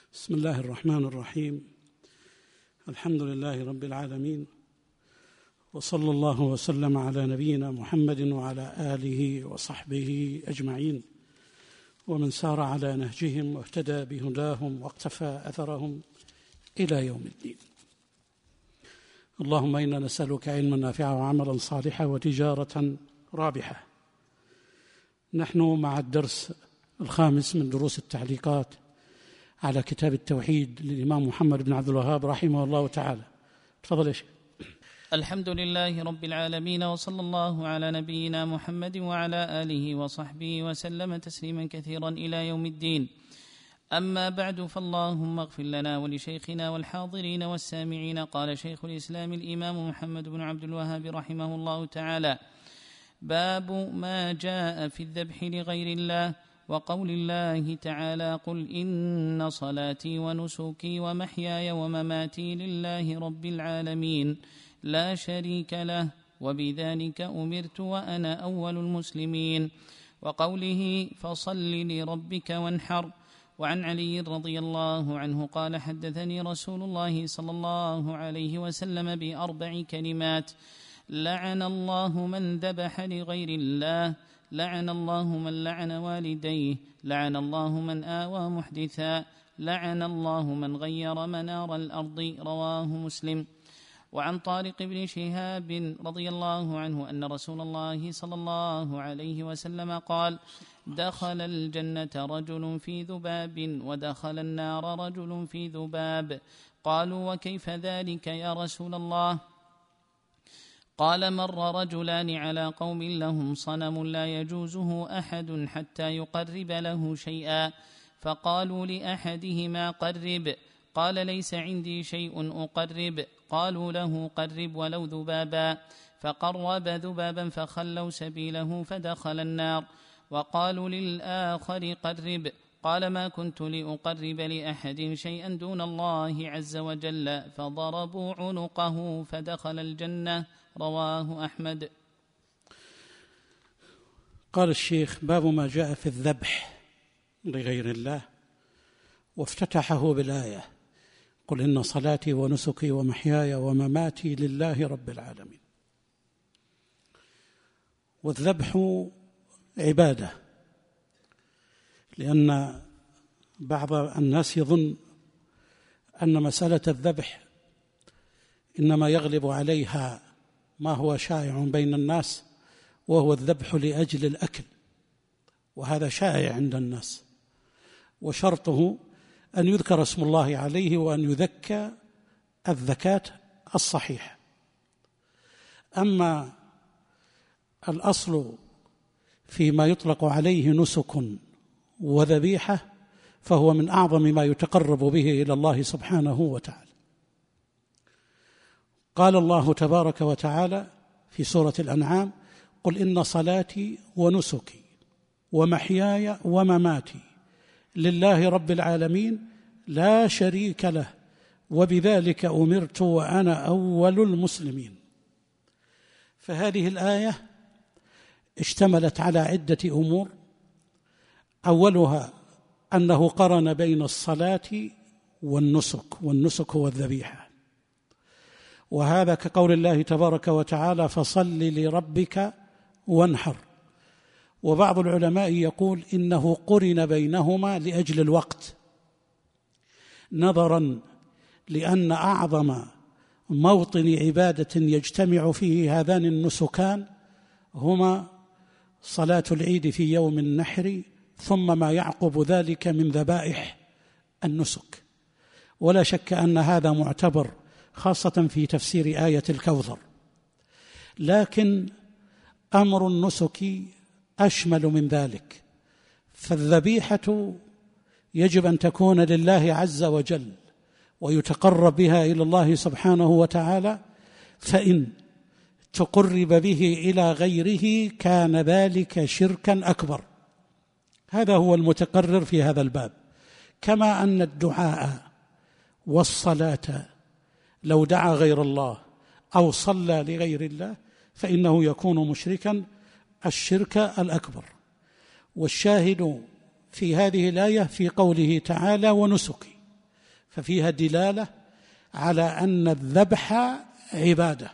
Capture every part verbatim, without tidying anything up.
بسم الله الرحمن الرحيم. الحمد لله رب العالمين، وصلى الله وسلم على نبينا محمد وعلى آله وصحبه أجمعين، ومن سار على نهجهم واهتدى بهداهم واقتفى أثرهم إلى يوم الدين. اللهم إنا نسألك علما نافعا وعملا صالحا وتجارة رابحة. نحن مع الدرس الخامس من دروس التعليقات على كتاب التوحيد للإمام محمد بن عبد الوهاب رحمه الله تعالى. تفضل يا شيخ. الحمد لله رب العالمين، وصلى الله على نبينا محمد وعلى آله وصحبه وسلم تسليما كثيرا إلى يوم الدين. أما بعد، فاللهم اغفر لنا ولشيخنا والحاضرين والسامعين. قال شيخ الإسلام الإمام محمد بن عبد الوهاب رحمه الله تعالى: باب ما جاء في الذبح لغير الله، وقول الله تعالى: قل إن صلاتي ونسكي ومحياي ومماتي لله رب العالمين لا شريك له وبذلك أمرت وأنا أول المسلمين، وقوله فصل لربك وانحر. وعن علي رضي الله عنه قال: حدثني رسول الله صلى الله عليه وسلم بأربع كلمات: لعن الله من ذبح لغير الله، لعن الله من لعن والديه، لعن الله من آوى محدثا، لعن الله من غير منار الأرض. رواه مسلم. وعن طارق بن شهاب رضي الله عنه أن رسول الله صلى الله عليه وسلم قال: دخل الجنة رجل في ذباب، ودخل النار رجل في ذباب. قالوا: وكيف ذلك يا رسول الله؟ قال: مر رجلان على قوم لهم صنم لا يجوزه أحد حتى يقرب له شيئا، فقالوا لأحدهما: قرب. قال: ليس عندي شيء أقرب. قالوا له: قرب ولو ذبابا. فقرب ذبابا فخلوا سبيله فدخل النار. وقالوا للآخر: قرب. قال: ما كنت لأقرب لأحد شيئا دون الله عز وجل. فضربوا عنقه فدخل الجنة. رواه أحمد. قال الشيخ: باب ما جاء في الذبح لغير الله، وافتتحه بالآية: قل إن صلاتي ونسكي ومحياي ومماتي لله رب العالمين. والذبح عبادة، لأن بعض الناس يظن أن مسألة الذبح إنما يغلب عليها ما هو شائع بين الناس، وهو الذبح لأجل الأكل، وهذا شائع عند الناس، وشرطه أن يذكر اسم الله عليه وأن يذكى الذكاة الصحيحة. أما الأصل فيما يطلق عليه نسك وذبيحة فهو من أعظم ما يتقرب به إلى الله سبحانه وتعالى. قال الله تبارك وتعالى في سورة الأنعام: قل إن صلاتي ونسكي ومحياي ومماتي لله رب العالمين لا شريك له وبذلك أمرت وأنا أول المسلمين. فهذه الآية اشتملت على عدة أمور، أولها أنه قرن بين الصلاة والنسك، والنسك هو الذبيحة، وهذا كقول الله تبارك وتعالى: فصل لربك وانحر. وبعض العلماء يقول إنه قرن بينهما لأجل الوقت، نظرا لأن أعظم موطن عبادة يجتمع فيه هذان النسكان هما صلاة العيد في يوم النحر، ثم ما يعقب ذلك من ذبائح النسك. ولا شك أن هذا معتبر خاصة في تفسير آية الكوثر، لكن أمر النسك أشمل من ذلك، فالذبيحة يجب أن تكون لله عز وجل ويتقرب بها إلى الله سبحانه وتعالى، فإن تقرب به إلى غيره كان ذلك شركا أكبر. هذا هو المتقرر في هذا الباب. كما أن الدعاء والصلاة لو دعا غير الله أو صلى لغير الله فإنه يكون مشركا الشرك الأكبر. والشاهد في هذه الآية في قوله تعالى: ونسكي، ففيها دلالة على أن الذبح عبادة.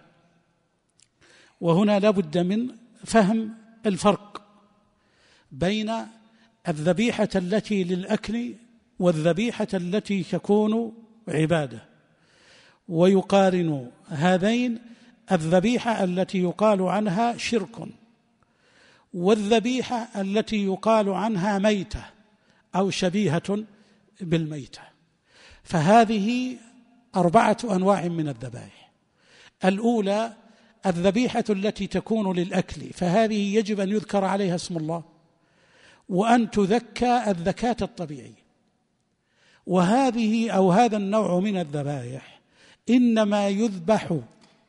وهنا لا بد من فهم الفرق بين الذبيحة التي للأكل والذبيحة التي تكون عبادة، ويقارن هذين الذبيحة التي يقال عنها شرك والذبيحة التي يقال عنها ميتة أو شبيهة بالميتة. فهذه أربعة أنواع من الذبائح. الأولى الذبيحة التي تكون للأكل، فهذه يجب أن يذكر عليها اسم الله وأن تذكى الذكاة الطبيعية. وهذه أو هذا النوع من الذبائح إنما يذبح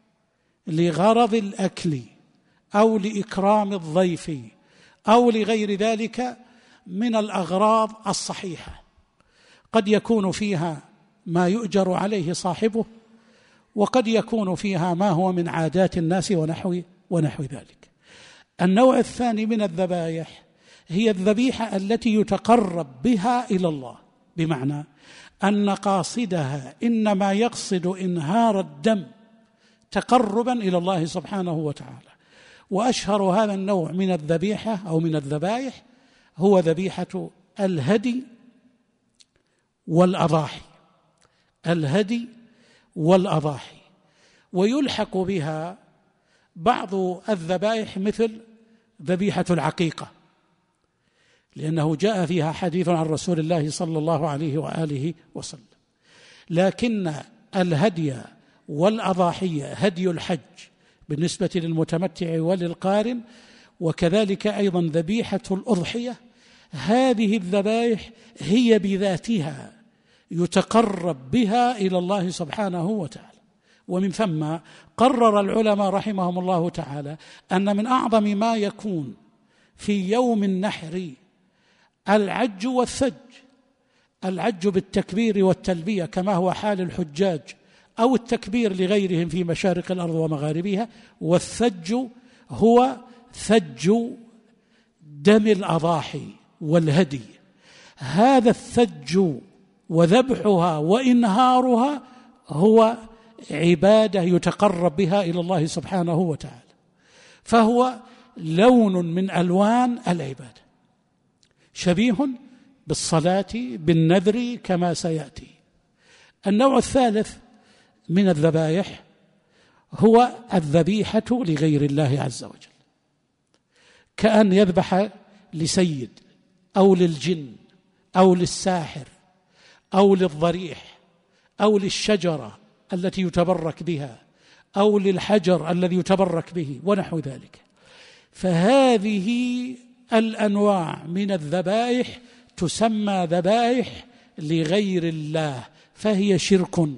لغرض الأكل أو لإكرام الضيف أو لغير ذلك من الأغراض الصحيحة، قد يكون فيها ما يؤجر عليه صاحبه، وقد يكون فيها ما هو من عادات الناس ونحو ونحو ذلك. النوع الثاني من الذبائح هي الذبيحة التي يتقرب بها إلى الله، بمعنى أن قاصدها إنما يقصد إنهار الدم تقربا إلى الله سبحانه وتعالى. وأشهر هذا النوع من الذبيحة أو من الذبائح هو ذبيحة الهدي والأضاحي، الهدي والأضاحي. ويلحق بها بعض الذبائح مثل ذبيحة العقيقة، لأنه جاء فيها حديث عن رسول الله صلى الله عليه وآله وسلم. لكن الهدي والأضاحية، هدي الحج بالنسبة للمتمتع وللقارن، وكذلك أيضا ذبيحة الأضحية، هذه الذبائح هي بذاتها يتقرب بها إلى الله سبحانه وتعالى. ومن ثم قرر العلماء رحمهم الله تعالى أن من أعظم ما يكون في يوم النحر العج والثج، العج بالتكبير والتلبية كما هو حال الحجاج، أو التكبير لغيرهم في مشارق الأرض ومغاربها، والثج هو ثج دم الأضاحي والهدي. هذا الثج وذبحها وإنهارها هو عبادة يتقرب بها إلى الله سبحانه وتعالى، فهو لون من ألوان العبادة، شبيه بالصلاة بالنذر كما سيأتي. النوع الثالث من الذبائح هو الذبيحة لغير الله عز وجل، كأن يذبح لسيد أو للجن أو للساحر أو للضريح أو للشجرة التي يتبرك بها أو للحجر الذي يتبرك به ونحو ذلك. فهذه الأنواع من الذبائح تسمى ذبائح لغير الله، فهي شرك،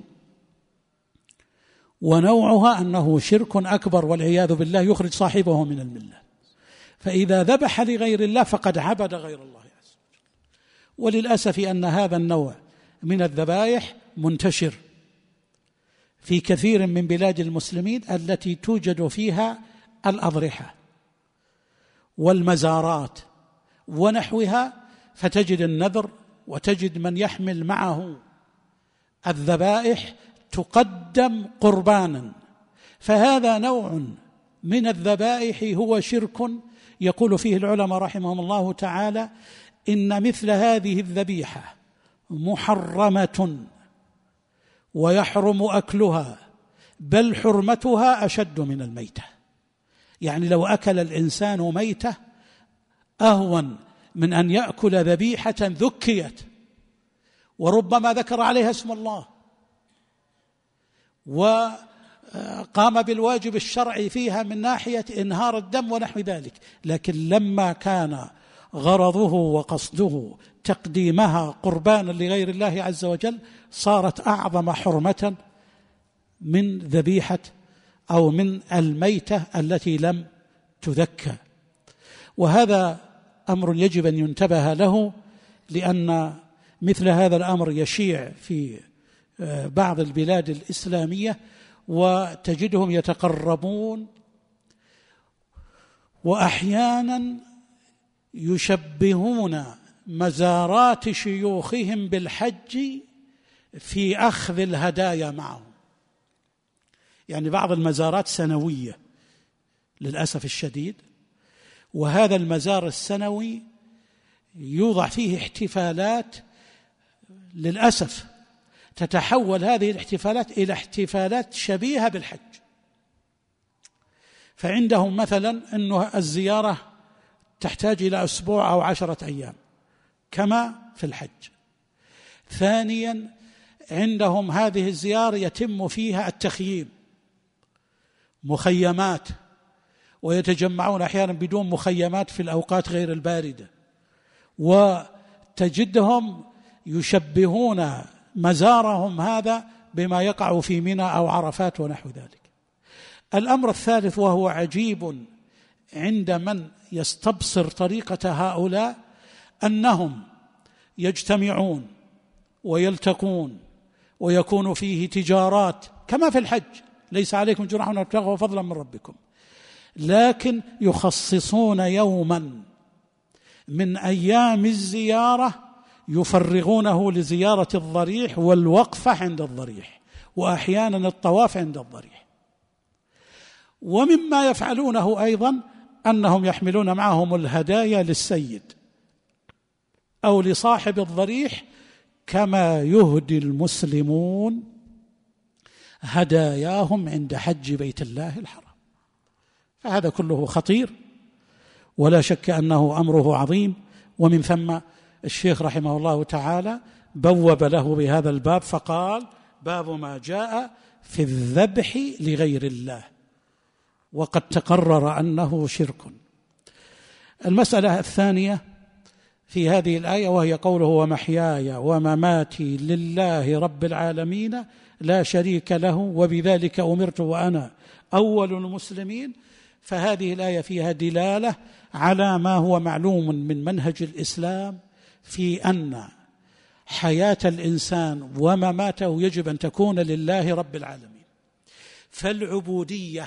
ونوعها أنه شرك أكبر والعياذ بالله يخرج صاحبه من الملة. فإذا ذبح لغير الله فقد عبد غير الله عز وجل. وللأسف أن هذا النوع من الذبائح منتشر في كثير من بلاد المسلمين التي توجد فيها الأضرحة والمزارات ونحوها، فتجد النذر وتجد من يحمل معه الذبائح تقدم قربانا. فهذا نوع من الذبائح هو شرك، يقول فيه العلماء رحمهم الله تعالى إن مثل هذه الذبيحة محرمة ويحرم أكلها، بل حرمتها أشد من الميتة. يعني لو أكل الإنسان ميتة أهون من أن يأكل ذبيحة ذكيت وربما ذكر عليها اسم الله وقام بالواجب الشرعي فيها من ناحية إنهار الدم ونحو ذلك، لكن لما كان غرضه وقصده تقديمها قربانا لغير الله عز وجل صارت أعظم حرمة من ذبيحة أو من الميتة التي لم تذكى. وهذا أمر يجب أن ينتبه له، لأن مثل هذا الأمر يشيع في بعض البلاد الإسلامية، وتجدهم يتقربون وأحيانا يشبهون مزارات شيوخهم بالحج في أخذ الهدايا معهم. يعني بعض المزارات سنوية للأسف الشديد، وهذا المزار السنوي يوضع فيه احتفالات للأسف تتحول هذه الاحتفالات إلى احتفالات شبيهة بالحج. فعندهم مثلا أنه الزيارة تحتاج إلى أسبوع أو عشرة أيام كما في الحج. ثانيا عندهم هذه الزيارة يتم فيها التخييم، مخيمات، ويتجمعون أحيانا بدون مخيمات في الأوقات غير الباردة، وتجدهم يشبهون مزارهم هذا بما يقع في منى أو عرفات ونحو ذلك. الأمر الثالث وهو عجيب عند من يستبصر طريقة هؤلاء، أنهم يجتمعون ويلتقون ويكون فيه تجارات كما في الحج، ليس عليكم جناح أن تبتغوا فضلا من ربكم، لكن يخصصون يوما من أيام الزيارة يفرغونه لزيارة الضريح والوقفة عند الضريح، وأحيانا الطواف عند الضريح. ومما يفعلونه أيضا أنهم يحملون معهم الهدايا للسيد أو لصاحب الضريح، كما يهدي المسلمون هداياهم عند حج بيت الله الحرام. فهذا كله خطير، ولا شك أنه أمره عظيم. ومن ثم الشيخ رحمه الله تعالى بوب له بهذا الباب فقال: باب ما جاء في الذبح لغير الله، وقد تقرر أنه شرك. المسألة الثانية في هذه الآية وهي قوله: ومحياي ومماتي لله رب العالمين لا شريك له وبذلك أمرت وأنا أول المسلمين. فهذه الآية فيها دلالة على ما هو معلوم من منهج الإسلام في أن حياة الإنسان ومماته يجب أن تكون لله رب العالمين. فالعبودية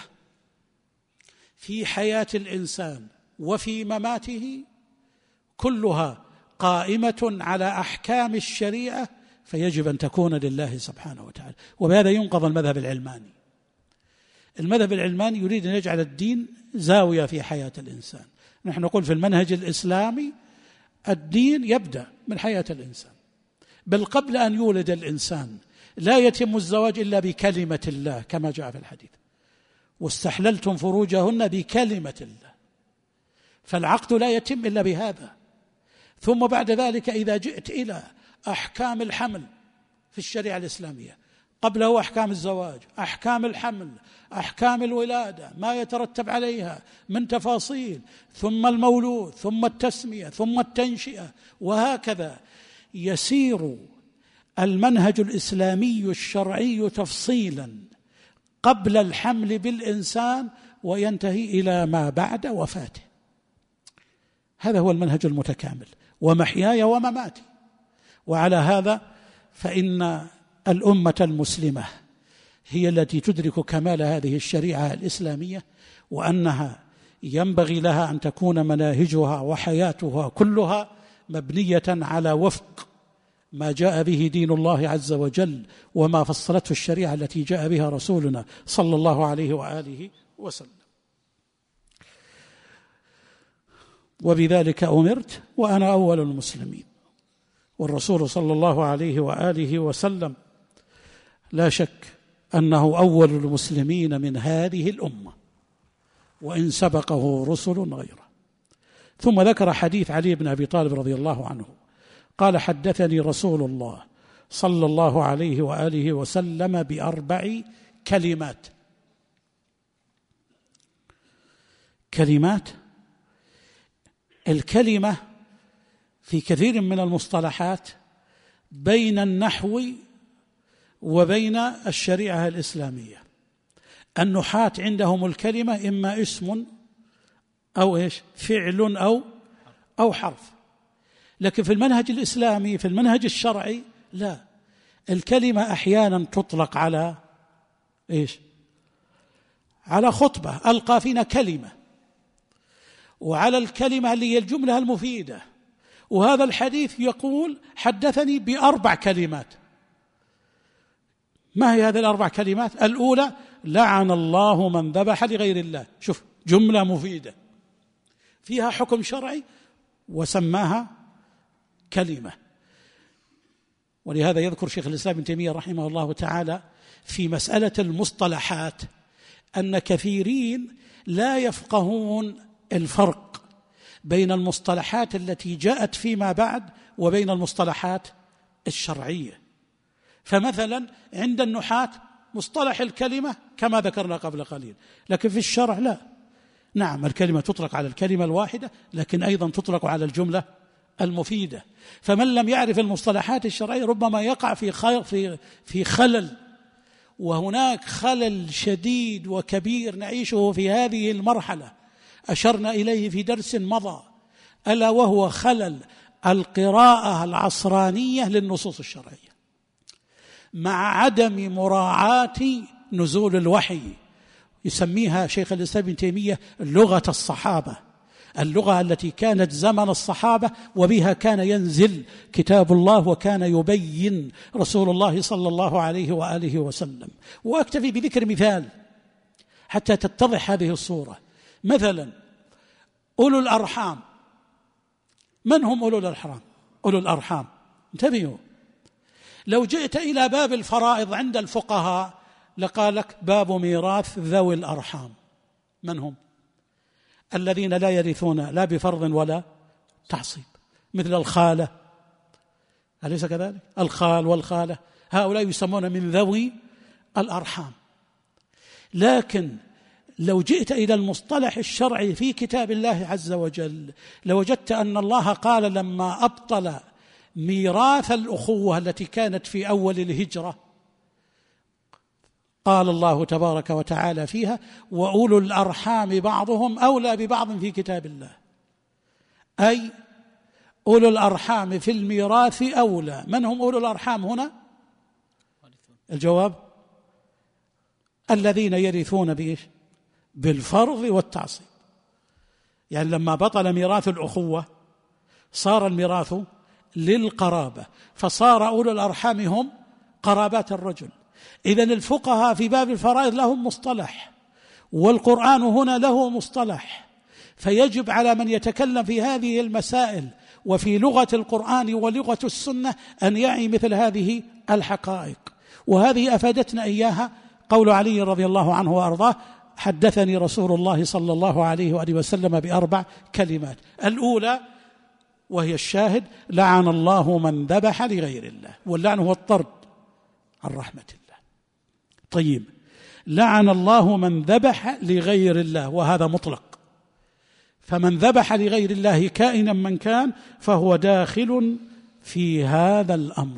في حياة الإنسان وفي مماته كلها قائمة على أحكام الشريعة، فيجب أن تكون لله سبحانه وتعالى. وبهذا ينقض المذهب العلماني. المذهب العلماني يريد أن يجعل الدين زاوية في حياة الإنسان. نحن نقول في المنهج الإسلامي الدين يبدأ من حياة الإنسان، بل قبل أن يولد الإنسان لا يتم الزواج إلا بكلمة الله كما جاء في الحديث: واستحللتم فروجهن بكلمة الله. فالعقد لا يتم إلا بهذا. ثم بعد ذلك إذا جئت إلى أحكام الحمل في الشريعة الإسلامية، قبله أحكام الزواج، أحكام الحمل، أحكام الولادة، ما يترتب عليها من تفاصيل، ثم المولود، ثم التسمية، ثم التنشئة، وهكذا يسير المنهج الإسلامي الشرعي تفصيلا قبل الحمل بالإنسان وينتهي إلى ما بعد وفاته. هذا هو المنهج المتكامل: ومحياي ومماتي. وعلى هذا فإن الأمة المسلمة هي التي تدرك كمال هذه الشريعة الإسلامية، وأنها ينبغي لها أن تكون مناهجها وحياتها كلها مبنية على وفق ما جاء به دين الله عز وجل وما فصلته الشريعة التي جاء بها رسولنا صلى الله عليه وآله وسلم. وبذلك أمرت وأنا أول المسلمين. والرسول صلى الله عليه وآله وسلم لا شك أنه أول المسلمين من هذه الأمة، وإن سبقه رسل غيره. ثم ذكر حديث علي بن أبي طالب رضي الله عنه قال: حدثني رسول الله صلى الله عليه وآله وسلم بأربع كلمات. كلمات، الكلمة في كثير من المصطلحات بين النحو وبين الشريعة الإسلامية. النحاة عندهم الكلمة إما اسم أو إيش فعل أو أو حرف، لكن في المنهج الإسلامي في المنهج الشرعي لا، الكلمة أحيانا تطلق على إيش على خطبة ألقى فينا كلمة، وعلى الكلمة اللي هي الجملة المفيدة. وهذا الحديث يقول: حدثني بأربع كلمات. ما هي هذه الأربع كلمات؟ الأولى لعن الله من ذبح لغير الله. شوف، جملة مفيدة فيها حكم شرعي وسماها كلمة. ولهذا يذكر شيخ الإسلام ابن تيمية رحمه الله تعالى في مسألة المصطلحات أن كثيرين لا يفقهون الفرق بين المصطلحات التي جاءت فيما بعد وبين المصطلحات الشرعية. فمثلا عند النحاة مصطلح الكلمة كما ذكرنا قبل قليل، لكن في الشرع لا. نعم، الكلمة تطلق على الكلمة الواحدة، لكن أيضا تطلق على الجملة المفيدة. فمن لم يعرف المصطلحات الشرعية ربما يقع في في في خلل، وهناك خلل شديد وكبير نعيشه في هذه المرحلة أشرنا إليه في درس مضى، ألا وهو خلل القراءة العصرانية للنصوص الشرعية مع عدم مراعاة نزول الوحي. يسميها شيخ الإسلام ابن تيمية لغة الصحابة، اللغة التي كانت زمن الصحابة وبها كان ينزل كتاب الله وكان يبين رسول الله صلى الله عليه وآله وسلم. وأكتفي بذكر مثال حتى تتضح هذه الصورة. مثلا أولو الأرحام، من هم أولو الأرحام؟ أولو الأرحام انتبهوا، لو جئت إلى باب الفرائض عند الفقهاء لقالك باب ميراث ذوي الأرحام. من هم؟ الذين لا يرثون لا بفرض ولا تعصيب، مثل الخالة، أليس كذلك؟ الخال والخالة هؤلاء يسمون من ذوي الأرحام. لكن لو جئت إلى المصطلح الشرعي في كتاب الله عز وجل لوجدت أن الله قال لما أبطل ميراث الأخوة التي كانت في أول الهجرة، قال الله تبارك وتعالى فيها وأولو الأرحام بعضهم أولى ببعض في كتاب الله، أي أولو الأرحام في الميراث أولى. من هم أولو الأرحام هنا؟ الجواب الذين يرثون بإيش؟ بالفرض والتعصيب. يعني لما بطل ميراث الأخوة صار الميراث للقرابة، فصار أولو الأرحام هم قرابات الرجل. إذن الفقهاء في باب الفرائض لهم مصطلح، والقرآن هنا له مصطلح، فيجب على من يتكلم في هذه المسائل وفي لغة القرآن ولغة السنة أن يعي مثل هذه الحقائق. وهذه أفادتنا إياها قول علي رضي الله عنه وأرضاه حدثني رسول الله صلى الله عليه وآله وسلم بأربع كلمات. الأولى وهي الشاهد لعن الله من ذبح لغير الله، واللعن هو الطرد عن رحمة الله. طيب، لعن الله من ذبح لغير الله، وهذا مطلق، فمن ذبح لغير الله كائنا من كان فهو داخل في هذا الأمر.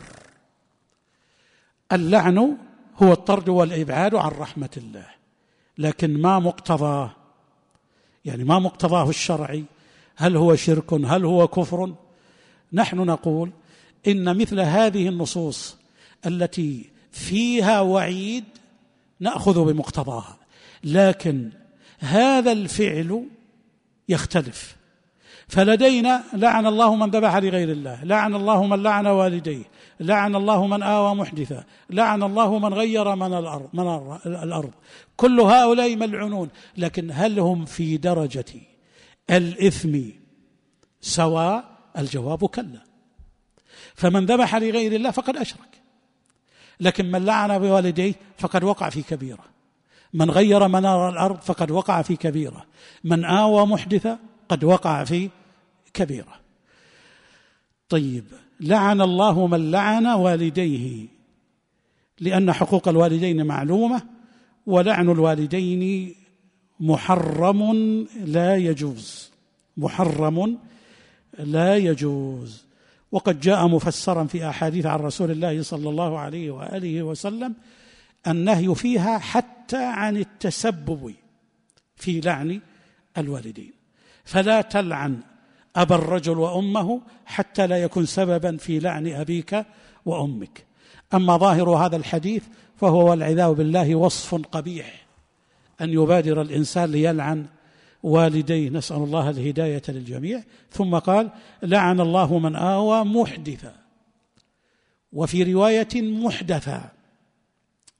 اللعن هو الطرد والإبعاد عن رحمة الله، لكن ما مقتضاه، يعني ما مقتضاه الشرعي، هل هو شرك هل هو كفر؟ نحن نقول إن مثل هذه النصوص التي فيها وعيد نأخذ بمقتضاها، لكن هذا الفعل يختلف. فلدينا لعن الله من ذبح لغير الله، لعن الله من لعن والديه، لعن الله من آوى محدثا، لعن الله من غير من الأرض, من الأرض. كل هؤلاء ملعونون، لكن هل هم في درجة الإثم سواء؟ الجواب كلا. فمن ذبح لغير الله فقد أشرك، لكن من لعن بوالديه فقد وقع في كبيرة، من غير منار الأرض فقد وقع في كبيرة، من آوى محدثا قد وقع في كبيرة. طيب، لعن الله من لعن والديه، لأن حقوق الوالدين معلومة، ولعن الوالدين محرم لا يجوز، محرم لا يجوز. وقد جاء مفسرا في أحاديث عن رسول الله صلى الله عليه وآله وسلم النهي فيها حتى عن التسبب في لعن الوالدين، فلا تلعن أبا الرجل وأمه حتى لا يكون سببا في لعن أبيك وأمك. أما ظاهر هذا الحديث فهو والعياذ بالله وصف قبيح، أن يبادر الإنسان ليلعن والديه، نسأل الله الهداية للجميع. ثم قال لعن الله من آوى محدثا، وفي رواية محدثا،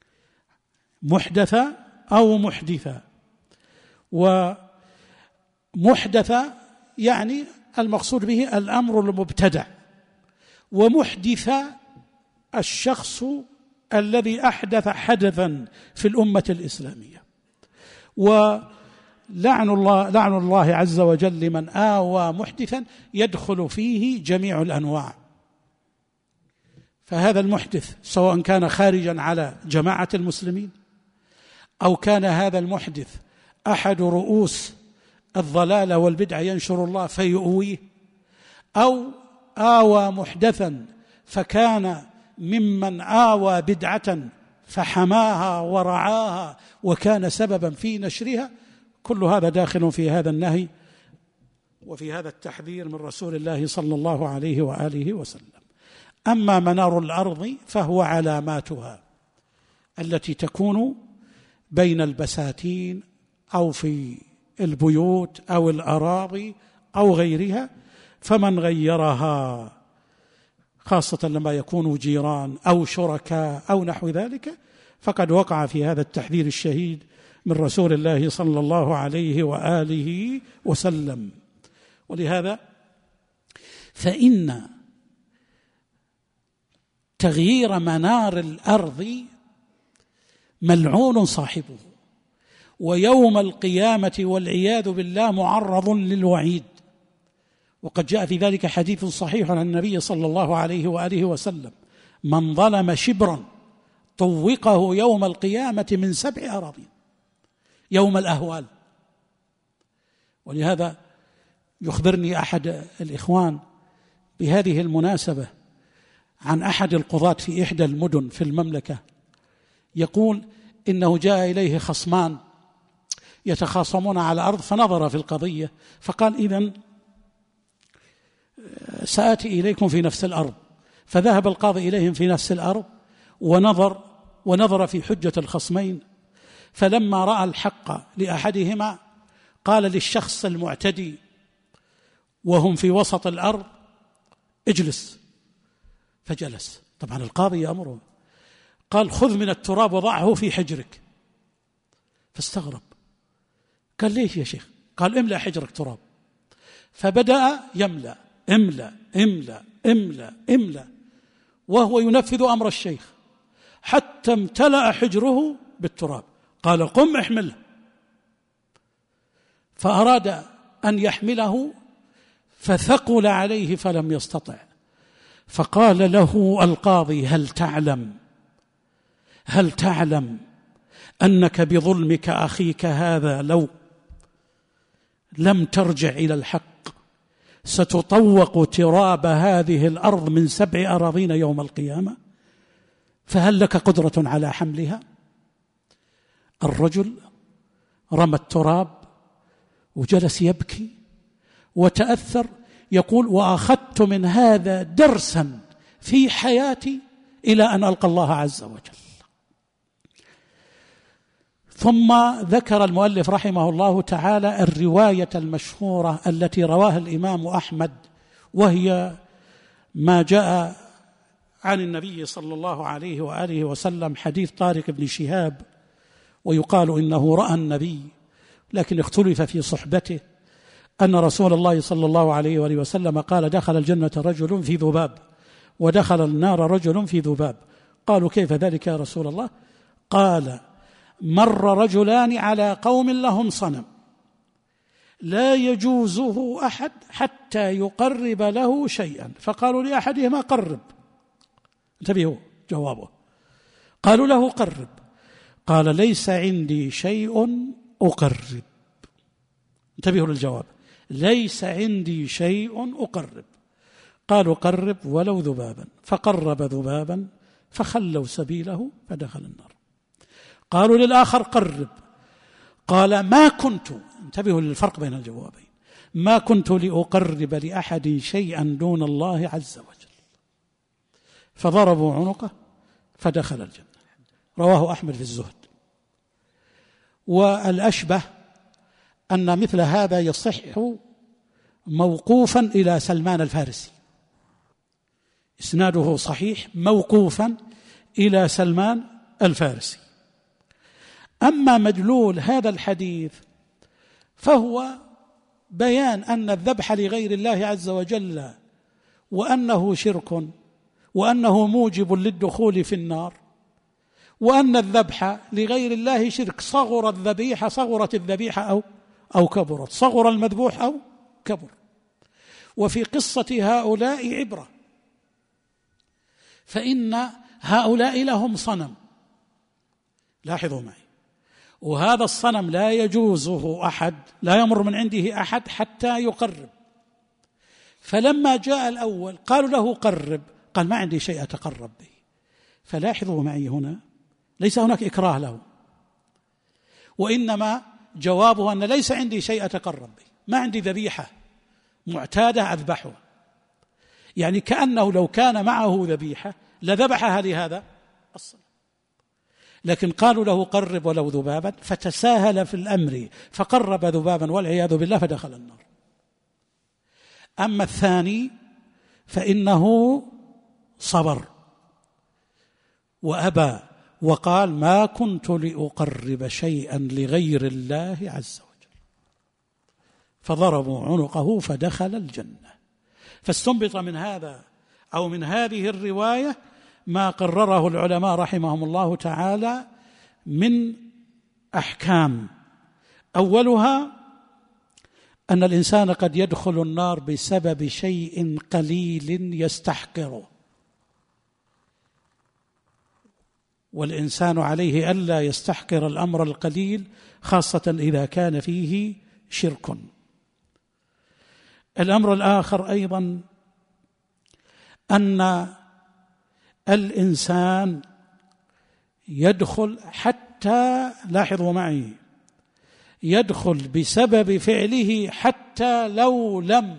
محدثة أو محدثة. ومحدثة يعني المقصود به الأمر المبتدع، ومحدثة الشخص الذي أحدث حدثا في الأمة الإسلامية. ولعن الله لعن الله عز وجل لمن آوى محدثا يدخل فيه جميع الأنواع. فهذا المحدث سواء كان خارجا على جماعة المسلمين، أو كان هذا المحدث أحد رؤوس الضلالة والبدع ينشر الله فيؤويه، أو آوى محدثا فكان ممن آوى بدعة فحماها ورعاها وكان سببا في نشرها، كل هذا داخل في هذا النهي وفي هذا التحذير من رسول الله صلى الله عليه وآله وسلم. أما منار الأرض فهو علاماتها التي تكون بين البساتين أو في البيوت أو الأراضي أو غيرها، فمن غيرها خاصة لما يكونوا جيران أو شركاء أو نحو ذلك فقد وقع في هذا التحذير الشديد من رسول الله صلى الله عليه وآله وسلم. ولهذا فإن تغيير منار الأرض ملعون صاحبه، ويوم القيامة والعياذ بالله معرض للوعيد. وقد جاء في ذلك حديث صحيح عن النبي صلى الله عليه وآله وسلم: من ظلم شبرا طوقه يوم القيامة من سبع أراضين، يوم الأهوال. ولهذا يخبرني أحد الإخوان بهذه المناسبة عن أحد القضاة في إحدى المدن في المملكة، يقول إنه جاء إليه خصمان يتخاصمون على أرض، فنظر في القضية فقال: إذن سآتي إليكم في نفس الأرض. فذهب القاضي إليهم في نفس الأرض ونظر ونظر في حجة الخصمين، فلما رأى الحق لأحدهما قال للشخص المعتدي وهم في وسط الأرض: اجلس. فجلس. طبعا القاضي يأمره، قال: خذ من التراب وضعه في حجرك. فاستغرب، قال: ليش يا شيخ؟ قال: املأ حجرك تراب. فبدأ يملأ، املأ املأ املأ املأ، وهو ينفذ أمر الشيخ حتى امتلأ حجره بالتراب. قال: قم احمله. فأراد أن يحمله فثقل عليه فلم يستطع. فقال له القاضي: هل تعلم هل تعلم أنك بظلمك أخيك هذا لو لم ترجع إلى الحق ستطوق تراب هذه الأرض من سبع أراضين يوم القيامة؟ فهل لك قدرة على حملها؟ الرجل رمى التراب وجلس يبكي وتأثر، يقول: وأخذت من هذا درسا في حياتي إلى أن ألقى الله عز وجل. ثم ذكر المؤلف رحمه الله تعالى الرواية المشهورة التي رواها الإمام أحمد، وهي ما جاء عن النبي صلى الله عليه وآله وسلم، حديث طارق بن شهاب، ويقال إنه رأى النبي لكن اختلف في صحبته، أن رسول الله صلى الله عليه وآله وسلم قال: دخل الجنة رجل في ذباب ودخل النار رجل في ذباب. قالوا: كيف ذلك يا رسول الله؟ قال: مر رجلان على قوم لهم صنم لا يجوزه أحد حتى يقرب له شيئا، فقالوا لأحدهما: قرب. انتبهوا جوابه، قالوا له: قرب. قال: ليس عندي شيء أقرب. انتبهوا للجواب، ليس عندي شيء أقرب. قالوا: قرب ولو ذبابا. فقرب ذبابا فخلوا سبيله فدخل النار. قالوا للآخر: قرب. قال: ما كنت، انتبهوا للفرق بين الجوابين، ما كنت لأقرب لأحد شيئا دون الله عز وجل. فضربوا عنقه فدخل الجنة. رواه أحمد في الزهد. والأشبه أن مثل هذا يصح موقوفا إلى سلمان الفارسي، إسناده صحيح موقوفا إلى سلمان الفارسي. أما مدلول هذا الحديث فهو بيان أن الذبح لغير الله عز وجل وأنه شرك وأنه موجب للدخول في النار، وأن الذبح لغير الله شرك، صغر الذبيحة صغرت الذبيحة أو أو كبرت، صغر المذبوح أو كبر. وفي قصة هؤلاء عبرة، فإن هؤلاء لهم صنم، لاحظوا معي، وهذا الصنم لا يجوزه أحد، لا يمر من عنده أحد حتى يقرب. فلما جاء الأول قالوا له قرب، قال ما عندي شيء أتقرب به. فلاحظوا معي هنا ليس هناك إكراه له، وإنما جوابه أن ليس عندي شيء أتقرب به، ما عندي ذبيحة معتادة أذبحها. يعني كأنه لو كان معه ذبيحة لذبحها لهذا الصنم، لكن قالوا له قرب ولو ذبابا، فتساهل في الأمر فقرب ذبابا والعياذ بالله فدخل النار. أما الثاني فإنه صبر وأبى وقال ما كنت لأقرب شيئا لغير الله عز وجل، فضربوا عنقه فدخل الجنة. فاستنبط من هذا أو من هذه الرواية ما قرره العلماء رحمهم الله تعالى من أحكام. أولها أن الإنسان قد يدخل النار بسبب شيء قليل يستحقره، والإنسان عليه ألا يستحقر الأمر القليل خاصة إذا كان فيه شرك. الأمر الآخر أيضا أن الإنسان يدخل حتى، لاحظوا معي، يدخل بسبب فعله حتى لو لم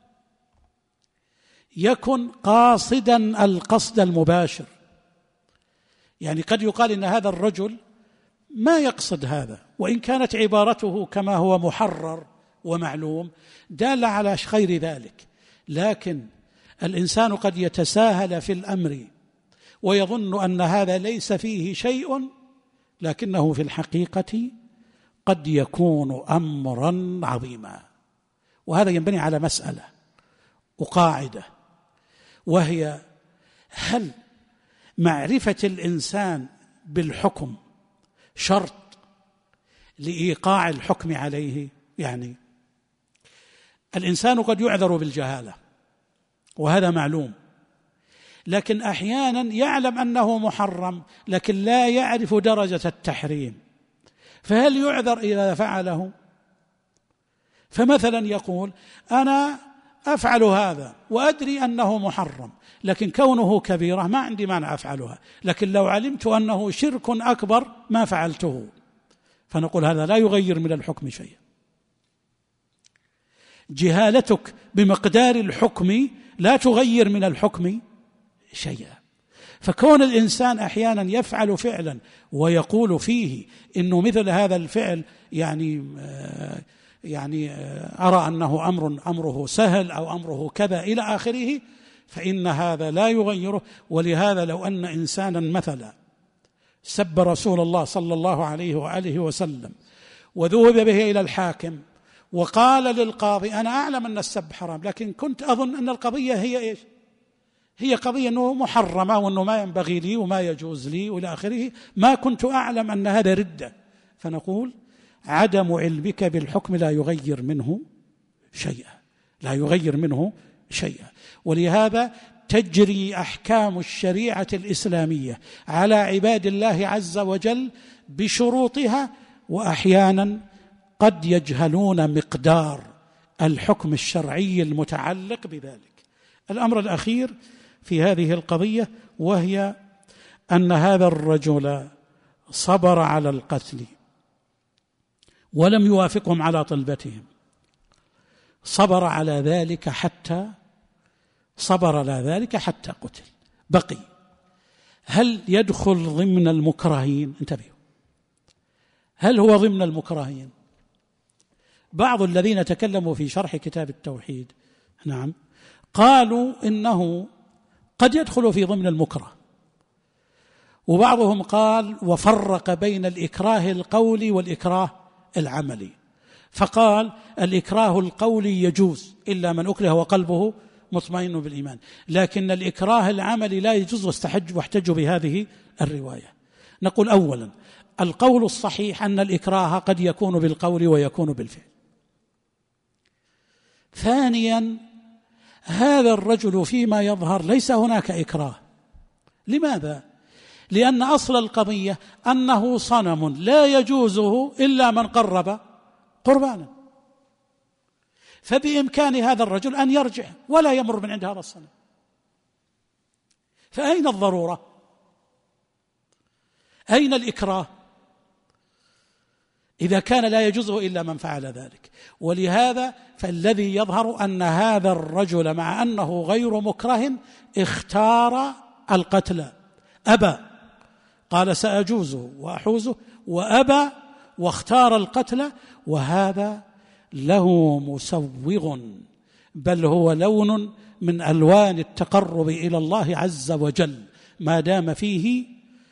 يكن قاصدا القصد المباشر. يعني قد يقال إن هذا الرجل ما يقصد هذا، وإن كانت عبارته كما هو محرر ومعلوم دال على خير ذلك، لكن الإنسان قد يتساهل في الأمر ويظن أن هذا ليس فيه شيء، لكنه في الحقيقة قد يكون أمرا عظيما. وهذا ينبني على مسألة وقاعدة، وهي هل معرفة الإنسان بالحكم شرط لإيقاع الحكم عليه؟ يعني الإنسان قد يعذر بالجهالة وهذا معلوم، لكن أحيانا يعلم أنه محرم لكن لا يعرف درجة التحريم، فهل يعذر إذا فعله؟ فمثلا يقول أنا أفعل هذا وأدري أنه محرم، لكن كونه كبيرة ما عندي مانع أفعلها، لكن لو علمت أنه شرك أكبر ما فعلته، فنقول هذا لا يغير من الحكم شيئا. جهالتك بمقدار الحكم لا تغير من الحكم شيئا. فكون الإنسان أحيانا يفعل فعلا ويقول فيه إنه مثل هذا الفعل يعني يعني أرى أنه أمر أمره سهل أو أمره كذا إلى آخره، فإن هذا لا يغيره. ولهذا لو أن إنسانا مثلا سب رسول الله صلى الله عليه وآله وسلم وذهب به إلى الحاكم وقال للقاضي أنا أعلم أن السب حرام، لكن كنت أظن أن القضية هي إيش؟ هي قضية أنه محرمة وأنه ما ينبغي لي وما يجوز لي وإلى آخره، ما كنت أعلم أن هذا ردة. فنقول عدم علمك بالحكم لا يغير منه شيئا، لا يغير منه شيئا. ولهذا تجري أحكام الشريعة الإسلامية على عباد الله عز وجل بشروطها، وأحيانا قد يجهلون مقدار الحكم الشرعي المتعلق بذلك. الأمر الأخير في هذه القضية وهي أن هذا الرجل صبر على القتل ولم يوافقهم على طلبتهم، صبر على ذلك حتى صبر على ذلك حتى قتل. بقي هل يدخل ضمن المكرهين؟ انتبهوا، هل هو ضمن المكرهين؟ بعض الذين تكلموا في شرح كتاب التوحيد نعم قالوا إنه قد يدخل في ضمن المكره، وبعضهم قال وفرق بين الإكراه القولي والإكراه العملي، فقال الإكراه القولي يجوز إلا من أكره وقلبه مطمئن بالإيمان، لكن الإكراه العملي لا يجوز، واستحج واحتجوا بهذه الرواية. نقول أولا القول الصحيح أن الإكراه قد يكون بالقول ويكون بالفعل. ثانيا هذا الرجل فيما يظهر ليس هناك إكراه. لماذا؟ لأن أصل القضية أنه صنم لا يجوزه إلا من قرب قربانا، فبإمكان هذا الرجل أن يرجع ولا يمر من عند هذا الصنم، فأين الضرورة؟ أين الإكراه إذا كان لا يجوزه إلا من فعل ذلك؟ ولهذا فالذي يظهر أن هذا الرجل مع أنه غير مكره اختار القتل، أبى، قال سأجوزه وأحوزه، وأبى واختار القتل، وهذا له مسوغ، بل هو لون من ألوان التقرب إلى الله عز وجل، ما دام فيه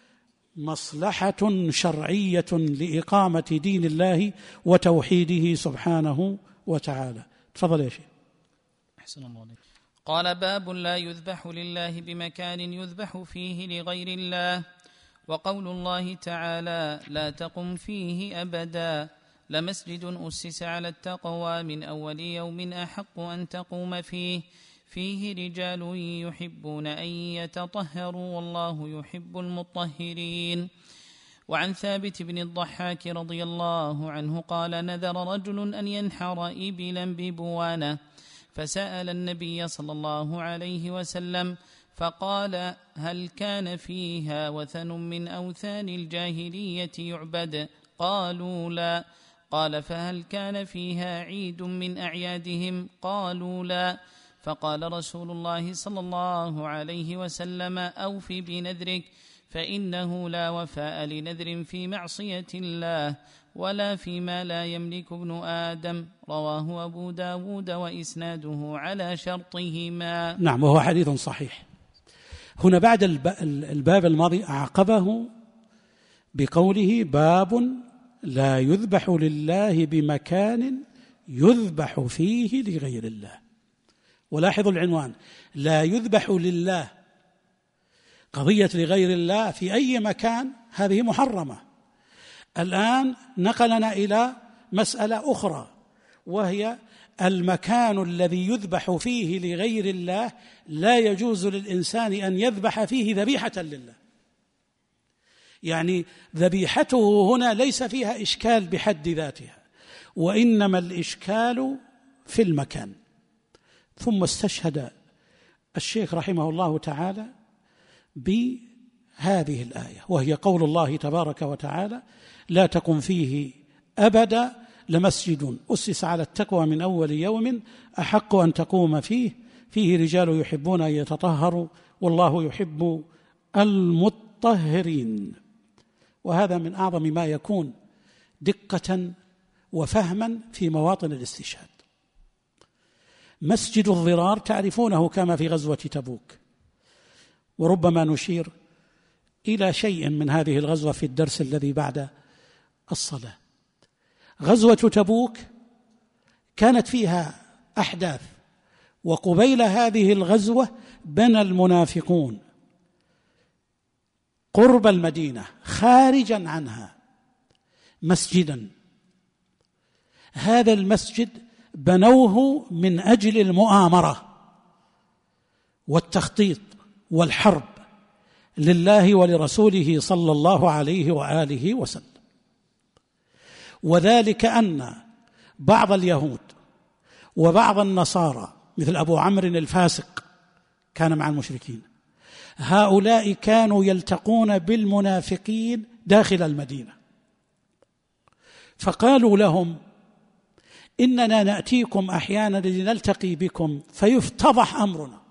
مصلحة شرعية لإقامة دين الله وتوحيده سبحانه وتعالى. تفضل يا شيخ. أحسن الله عليك. قال باب لا يذبح لله بمكان يذبح فيه لغير الله. وقول الله تعالى لا تقم فيه أبدا لمسجد أسس على التقوى من أول يوم أحق أن تقوم فيه فيه رجال يحبون أن يتطهروا والله يحب المطهرين. وعن ثابت بن الضحاك رضي الله عنه قال نذر رجل أن ينحر إبلا ببوانة فسأل النبي صلى الله عليه وسلم فقال هل كان فيها وثن من أوثان الجاهلية يعبد؟ قالوا لا. قال فهل كان فيها عيد من أعيادهم؟ قالوا لا. فقال رسول الله صلى الله عليه وسلم أوف بنذرك فإنه لا وفاء لنذر في معصية الله ولا فيما لا يملك ابن آدم. رواه أبو داود وإسناده على شرطهما. نعم، وهو حديث صحيح. هنا بعد الباب الماضي أعقبه بقوله باب لا يذبح لله بمكان يذبح فيه لغير الله. ولاحظوا العنوان لا يذبح لله، قضية لغير الله في أي مكان هذه محرمة. الآن نقلنا إلى مسألة أخرى، وهي المكان الذي يذبح فيه لغير الله لا يجوز للإنسان أن يذبح فيه ذبيحة لله. يعني ذبيحته هنا ليس فيها إشكال بحد ذاتها، وإنما الإشكال في المكان. ثم استشهد الشيخ رحمه الله تعالى بهذه الآية، وهي قول الله تبارك وتعالى لا تقم فيه أبدا لمسجد أسس على التقوى من أول يوم أحق أن تقوم فيه فيه رجال يحبون أن يتطهروا والله يحب المطهرين. وهذا من أعظم ما يكون دقة وفهما في مواطن الاستشهاد. مسجد الضرار تعرفونه كما في غزوة تبوك، وربما نشير إلى شيء من هذه الغزوة في الدرس الذي بعد الصلاة. غزوة تبوك كانت فيها أحداث، وقبيل هذه الغزوة بنى المنافقون قرب المدينة خارجا عنها مسجدا. هذا المسجد بنوه من أجل المؤامرة والتخطيط والحرب لله ولرسوله صلى الله عليه وآله وسلم. وذلك أن بعض اليهود وبعض النصارى مثل أبو عمرو الفاسق كان مع المشركين، هؤلاء كانوا يلتقون بالمنافقين داخل المدينة، فقالوا لهم إننا نأتيكم أحيانا لنلتقي بكم فيفتضح أمرنا.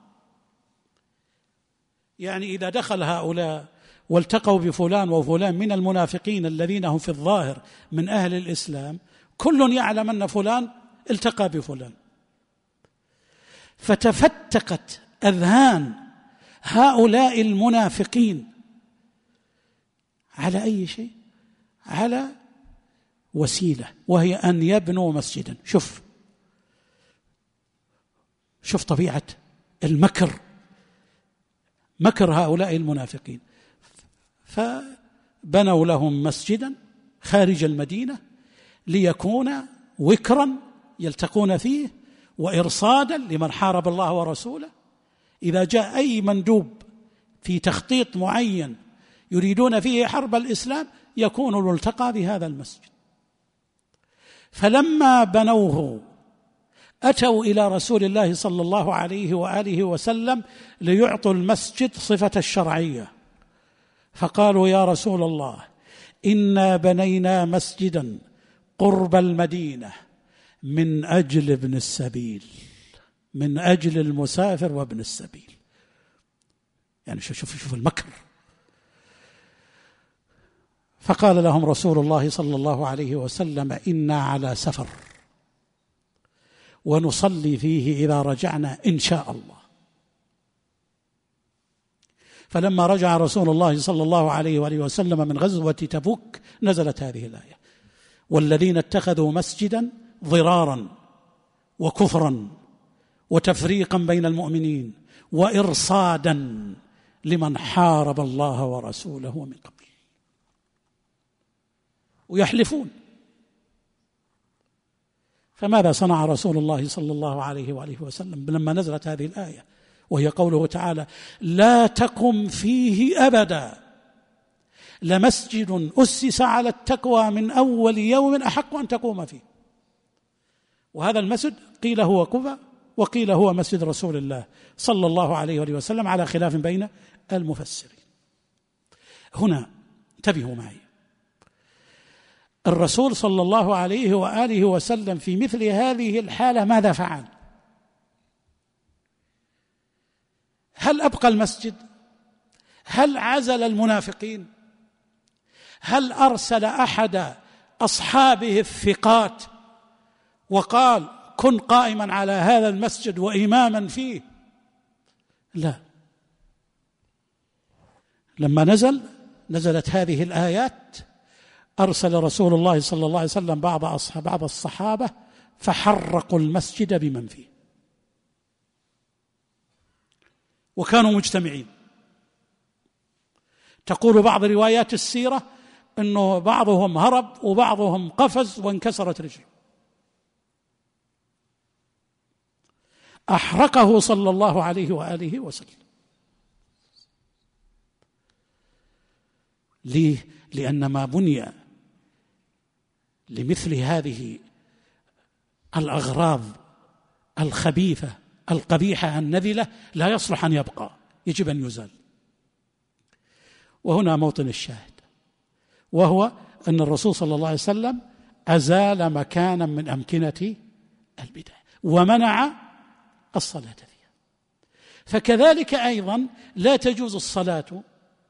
يعني إذا دخل هؤلاء والتقوا بفلان وفلان من المنافقين الذين هم في الظاهر من أهل الإسلام، كل يعلم أن فلان التقى بفلان. فتفتقت أذهان هؤلاء المنافقين على أي شيء؟ على وسيلة، وهي أن يبنوا مسجدا. شوف شوف طبيعة المكر، مكر هؤلاء المنافقين. فبنوا لهم مسجدا خارج المدينة ليكون وكرا يلتقون فيه، وإرصادا لمن حارب الله ورسوله. إذا جاء أي مندوب في تخطيط معين يريدون فيه حرب الإسلام يكون الملتقى بهذا المسجد. فلما بنوه أتوا إلى رسول الله صلى الله عليه وآله وسلم ليعطوا المسجد صفة الشرعية، فقالوا: يا رسول الله، إنا بنينا مسجدا قرب المدينة من أجل ابن السبيل، من أجل المسافر وابن السبيل. يعني شوف شوف شوف المكر. فقال لهم رسول الله صلى الله عليه وسلم: إنا على سفر ونصلي فيه إذا رجعنا إن شاء الله. فلما رجع رسول الله صلى الله عليه وآله وسلم من غزوة تبوك نزلت هذه الآية: والذين اتخذوا مسجدا ضرارا وكفرا وتفريقا بين المؤمنين وإرصادا لمن حارب الله ورسوله من قبل. ويحلفون. فماذا صنع رسول الله صلى الله عليه وآله وسلم لما نزلت هذه الآية، وهي قوله تعالى: لا تقم فيه أبدا لمسجد أسس على التقوى من أول يوم أحق أن تقوم فيه. وهذا المسجد قيل هو قباء وقيل هو مسجد رسول الله صلى الله عليه وآله وسلم، على خلاف بين المفسرين. هنا انتبهوا معي، الرسول صلى الله عليه وآله وسلم في مثل هذه الحالة ماذا فعل؟ هل أبقى المسجد؟ هل عزل المنافقين؟ هل أرسل أحد أصحابه الثقات وقال: كن قائما على هذا المسجد وإماما فيه؟ لا. لما نزل نزلت هذه الآيات أرسل رسول الله صلى الله عليه وسلم بعض أصحاب بعض الصحابة فحرقوا المسجد بمن فيه، وكانوا مجتمعين. تقول بعض روايات السيرة أنه بعضهم هرب وبعضهم قفز وانكسرت رجله. أحرقه صلى الله عليه وآله وسلم. ليه؟ لأن ما بني لمثل هذه الأغراض الخبيثة القبيحة النذلة لا يصلح أن يبقى، يجب أن يزال. وهنا موطن الشاهد، وهو أن الرسول صلى الله عليه وسلم أزال مكانا من أمكنة البدع ومنع الصلاة فيها. فكذلك أيضا لا تجوز الصلاة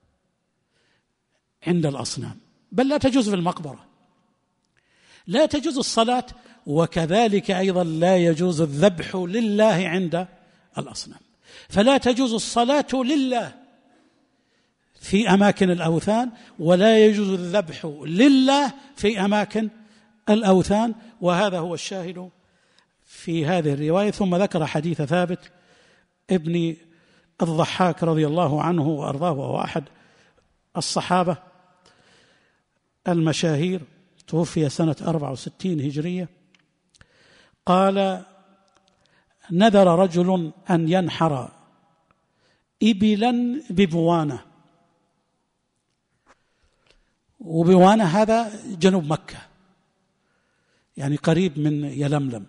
عند الأصنام، بل لا تجوز في المقبرة، لا تجوز الصلاة. وكذلك أيضا لا يجوز الذبح لله عند الأصنام. فلا تجوز الصلاة لله في أماكن الأوثان، ولا يجوز الذبح لله في أماكن الأوثان. وهذا هو الشاهد في هذه الرواية. ثم ذكر حديث ثابت ابن الضحاك رضي الله عنه وأرضاه، وهو أحد الصحابة المشاهير، توفي سنة أربع وستين هجرية. قال: نذر رجل أن ينحر إبلا ببوانة، وبوانة هذا جنوب مكة، يعني قريب من يلملم،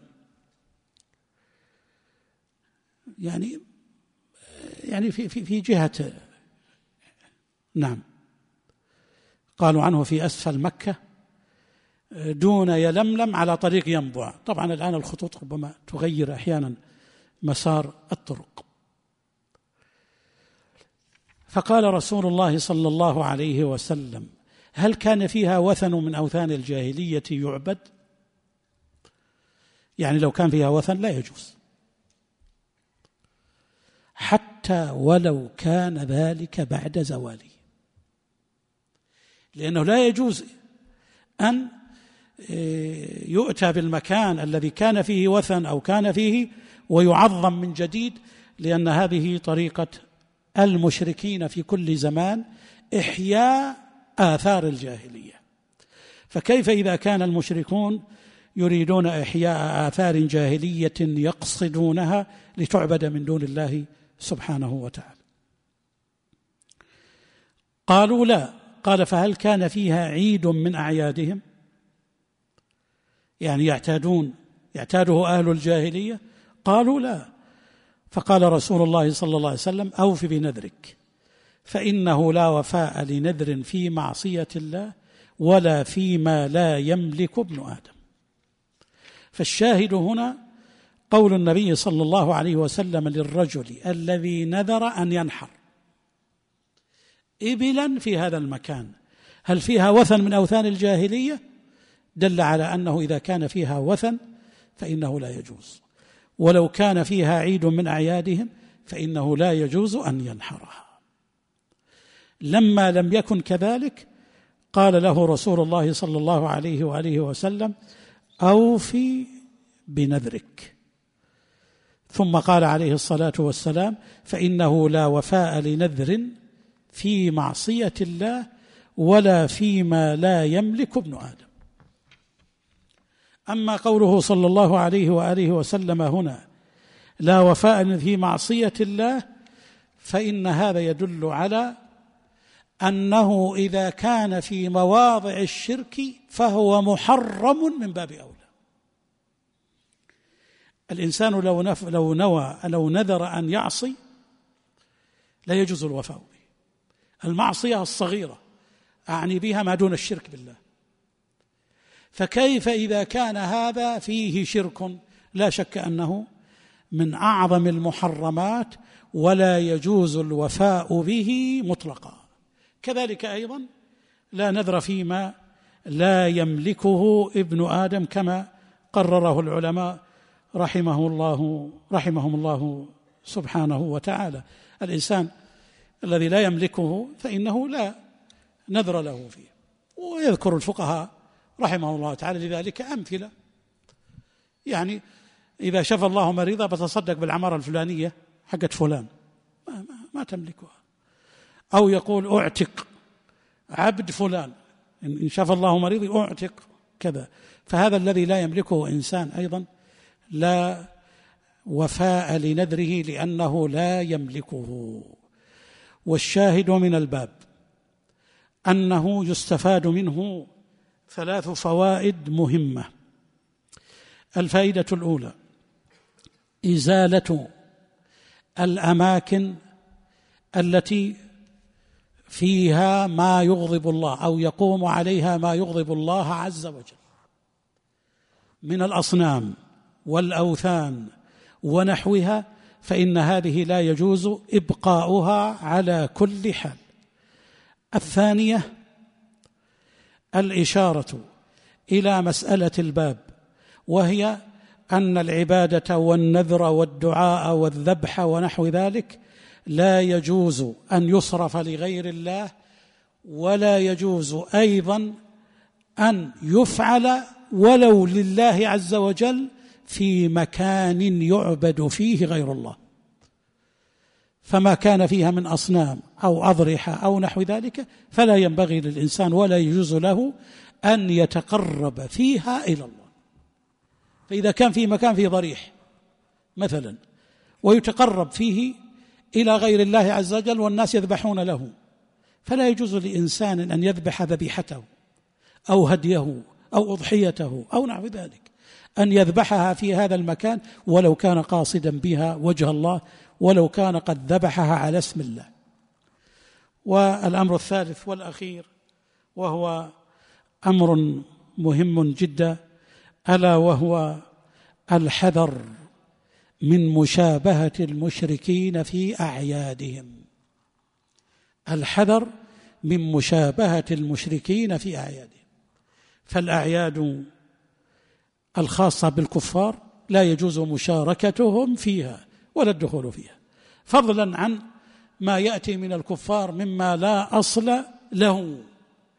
يعني يعني في في في جهة، نعم، قالوا عنه في أسفل مكة دون يلملم على طريق ينبع. طبعا الآن الخطوط ربما تغير أحيانا مسار الطرق. فقال رسول الله صلى الله عليه وسلم: هل كان فيها وثن من أوثان الجاهلية يعبد؟ يعني لو كان فيها وثن لا يجوز، حتى ولو كان ذلك بعد زواله. لأنه لا يجوز أن يؤتى بالمكان الذي كان فيه وثن أو كان فيه ويعظم من جديد، لأن هذه طريقة المشركين في كل زمان، إحياء آثار الجاهلية. فكيف إذا كان المشركون يريدون إحياء آثار جاهلية يقصدونها لتعبد من دون الله سبحانه وتعالى؟ قالوا لا. قال فهل كان فيها عيد من أعيادهم؟ يعني يعتادون يعتاده أهل الجاهلية؟ قالوا لا. فقال رسول الله صلى الله عليه وسلم أوف بنذرك، فإنه لا وفاء لنذر في معصية الله ولا فيما لا يملك ابن آدم. فالشاهد هنا قول النبي صلى الله عليه وسلم للرجل الذي نذر أن ينحر إبلا في هذا المكان، هل فيها وثن من أوثان الجاهلية؟ دل على أنه إذا كان فيها وثن فإنه لا يجوز، ولو كان فيها عيد من أعيادهم فإنه لا يجوز أن ينحرها. لما لم يكن كذلك قال له رسول الله صلى الله عليه وآله وسلم أوفي بنذرك، ثم قال عليه الصلاة والسلام فإنه لا وفاء لنذر في معصية الله ولا فيما لا يملك ابن آدم. أما قوله صلى الله عليه وآله وسلم هنا لا وفاء في معصية الله، فإن هذا يدل على أنه إذا كان في مواضع الشرك فهو محرم من باب أولى. الإنسان لو نف لو نوى لو نذر أن يعصي لا يجوز الوفاء به. المعصية الصغيرة أعني بها ما دون الشرك بالله، فكيف إذا كان هذا فيه شرك؟ لا شك أنه من أعظم المحرمات ولا يجوز الوفاء به مطلقا. كذلك أيضا لا نذر فيما لا يملكه ابن آدم كما قرره العلماء رحمه الله رحمهم الله سبحانه وتعالى. الإنسان الذي لا يملكه فإنه لا نذر له فيه. ويذكر الفقهاء رحمه الله تعالى لذلك أمثلة، يعني إذا شفى الله مريضا بتصدق بالعمارة الفلانية حقت فلان، ما, ما, ما تملكها. أو يقول أعتق عبد فلان، إن شفى الله مريضي أعتق كذا. فهذا الذي لا يملكه إنسان أيضا لا وفاء لنذره لأنه لا يملكه. والشاهد من الباب أنه يستفاد منه ثلاث فوائد مهمة. الفائدة الأولى إزالة الأماكن التي فيها ما يغضب الله أو يقوم عليها ما يغضب الله عز وجل من الأصنام والأوثان ونحوها، فإن هذه لا يجوز إبقاؤها على كل حال. الثانية الإشارة إلى مسألة الباب، وهي أن العبادة والنذر والدعاء والذبح ونحو ذلك لا يجوز أن يصرف لغير الله، ولا يجوز أيضا أن يفعل ولو لله عز وجل في مكان يعبد فيه غير الله. فما كان فيها من أصنام أو أضرحة أو نحو ذلك فلا ينبغي للإنسان ولا يجوز له أن يتقرب فيها إلى الله. فإذا كان في مكان فيه ضريح مثلا ويتقرب فيه إلى غير الله عز وجل والناس يذبحون له، فلا يجوز لإنسان أن يذبح ذبيحته أو هديه أو أضحيته أو نحو ذلك، أن يذبحها في هذا المكان ولو كان قاصدا بها وجه الله، ولو كان قد ذبحها على اسم الله. والأمر الثالث والأخير وهو أمر مهم جدا، ألا وهو الحذر من مشابهة المشركين في أعيادهم. الحذر من مشابهة المشركين في أعيادهم. فالأعياد الخاصة بالكفار لا يجوز مشاركتهم فيها ولا الدخول فيها، فضلا عن ما يأتي من الكفار مما لا أصل له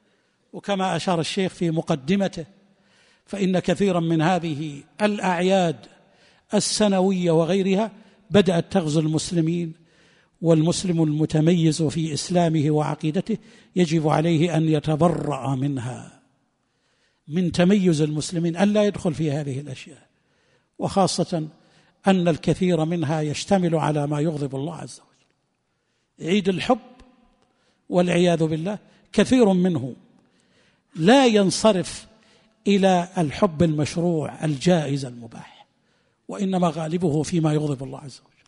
وكما أشار الشيخ في مقدمته فإن كثيرا من هذه الأعياد السنوية وغيرها بدأت تغزو المسلمين، والمسلم المتميز في إسلامه وعقيدته يجب عليه أن يتبرأ منها، من تميز المسلمين أن لا يدخل في هذه الأشياء، وخاصة أن الكثير منها يشتمل على ما يغضب الله عز وجل. عيد الحب والعياذ بالله كثير منه لا ينصرف إلى الحب المشروع الجائز المباح، وإنما غالبه فيما يغضب الله عز وجل.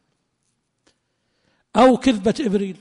أو كذبة إبريل،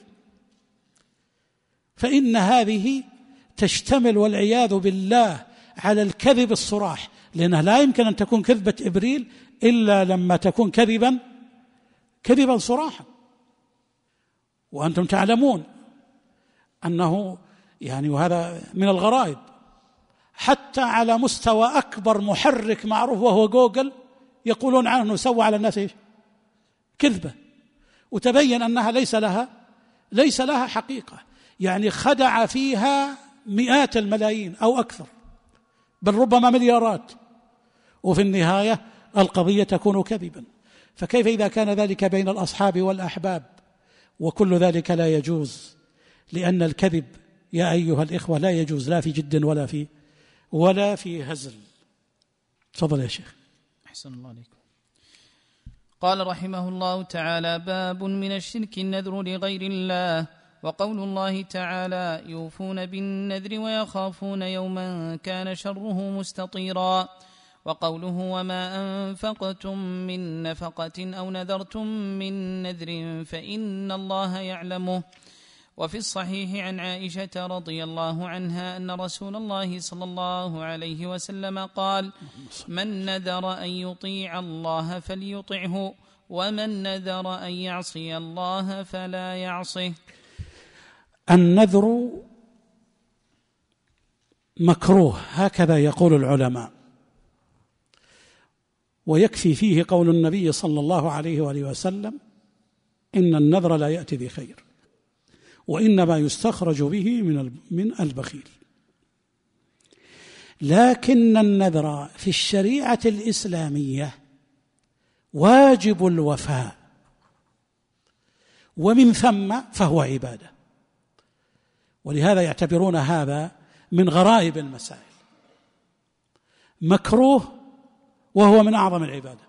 فإن هذه تشتمل والعياذ بالله على الكذب الصراح، لأنها لا يمكن أن تكون كذبة إبريل إلا لما تكون كذبا كذبا صراحا. وأنتم تعلمون أنه يعني وهذا من الغرائب حتى على مستوى أكبر محرك معروف وهو جوجل يقولون عنه أنه سوى على الناس كذبة، وتبين أنها ليس لها ليس لها حقيقة، يعني خدع فيها مئات الملايين أو أكثر، بل ربما مليارات، وفي النهاية القضية تكون كذبا. فكيف إذا كان ذلك بين الأصحاب والأحباب؟ وكل ذلك لا يجوز، لأن الكذب يا أيها الإخوة لا يجوز لا في جد ولا في ولا في هزل. تفضل يا شيخ. أحسن الله عليكم. قال رحمه الله تعالى: باب من الشرك النذر لغير الله. وقول الله تعالى: يوفون بالنذر ويخافون يوما كان شره مستطيرا. وقوله: وما أنفقتم من نفقة أو نذرتم من نذر فإن الله يعلمه. وفي الصحيح عن عائشة رضي الله عنها أن رسول الله صلى الله عليه وسلم قال: من نذر أن يطيع الله فليطعه، ومن نذر أن يعصي الله فلا يعصه. النذر مكروه، هكذا يقول العلماء، ويكفي فيه قول النبي صلى الله عليه وآله وسلم: إن النذر لا يأتي بخير، وإنما يستخرج به من من البخيل. لكن النذر في الشريعة الإسلامية واجب الوفاء، ومن ثم فهو عبادة، ولهذا يعتبرون هذا من غرائب المسائل. مكروه وهو من أعظم العبادة.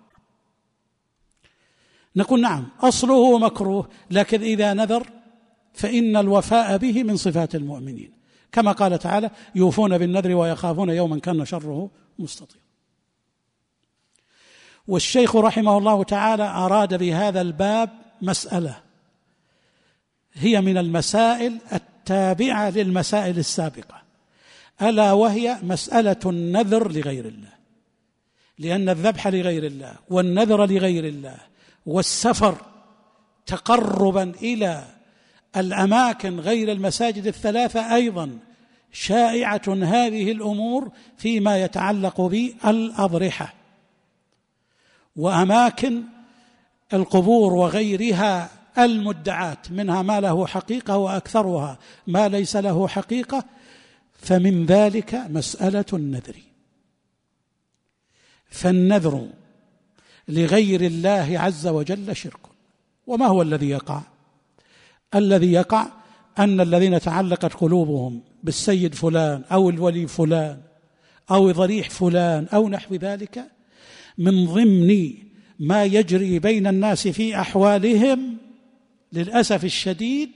نقول نعم أصله مكروه، لكن إذا نذر فإن الوفاء به من صفات المؤمنين، كما قال تعالى: يوفون بالنذر ويخافون يوما كان شره مستطير. والشيخ رحمه الله تعالى أراد بهذا الباب مسألة هي من المسائل التابعة للمسائل السابقة، ألا وهي مسألة النذر لغير الله، لأن الذبح لغير الله والنذر لغير الله والسفر تقربا إلى الأماكن غير المساجد الثلاثة أيضا شائعة هذه الأمور فيما يتعلق بالأضرحة وأماكن القبور وغيرها المدعات، منها ما له حقيقة وأكثرها ما ليس له حقيقة. فمن ذلك مسألة النذر. فالنذر لغير الله عز وجل شرك. وما هو الذي يقع؟ الذي يقع أن الذين تعلقت قلوبهم بالسيد فلان أو الولي فلان أو ضريح فلان أو نحو ذلك، من ضمن ما يجري بين الناس في أحوالهم للأسف الشديد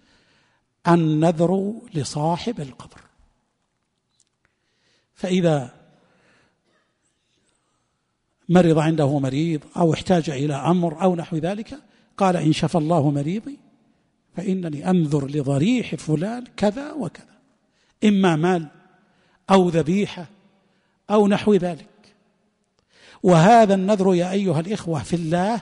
النذر لصاحب القبر. فإذا مرض عنده مريض أو احتاج إلى أمر أو نحو ذلك، قال: إن شفى الله مريضي فإنني أنذر لضريح فلان كذا وكذا، إما مال أو ذبيحة أو نحو ذلك. وهذا النذر يا أيها الإخوة في الله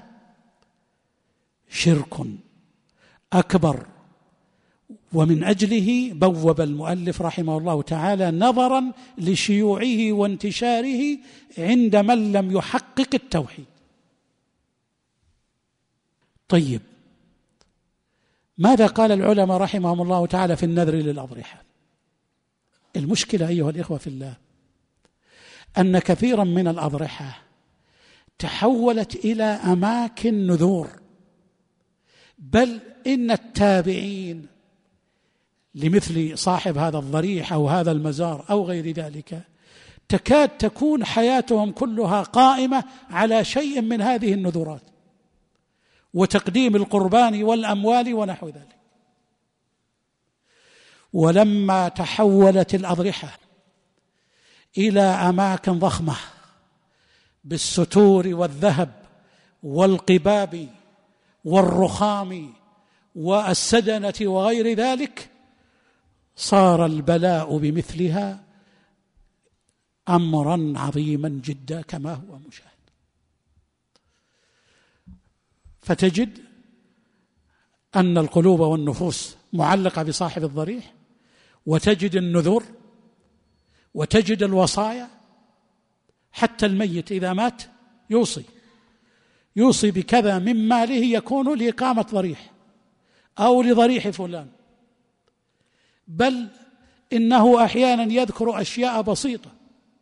شرك أكبر، ومن أجله بوب المؤلف رحمه الله تعالى نظرا لشيوعه وانتشاره عند من لم يحقق التوحيد. طيب، ماذا قال العلماء رحمهم الله تعالى في النذر للأضرحة؟ المشكلة أيها الإخوة في الله أن كثيرا من الأضرحة تحولت إلى أماكن نذور، بل إن التابعين لمثل صاحب هذا الضريح أو هذا المزار أو غير ذلك تكاد تكون حياتهم كلها قائمة على شيء من هذه النذورات وتقديم القربان والأموال ونحو ذلك. ولما تحولت الأضرحة إلى أماكن ضخمة بالستور والذهب والقباب والرخام والسدنة وغير ذلك، صار البلاء بمثلها أمرا عظيما جدا كما هو مشاهد. فتجد أن القلوب والنفوس معلقة بصاحب الضريح، وتجد النذور، وتجد الوصايا. حتى الميت إذا مات يوصي يوصي بكذا من ماله يكون لإقامة ضريح أو لضريح فلان، بل إنه أحيانا يذكر أشياء بسيطة،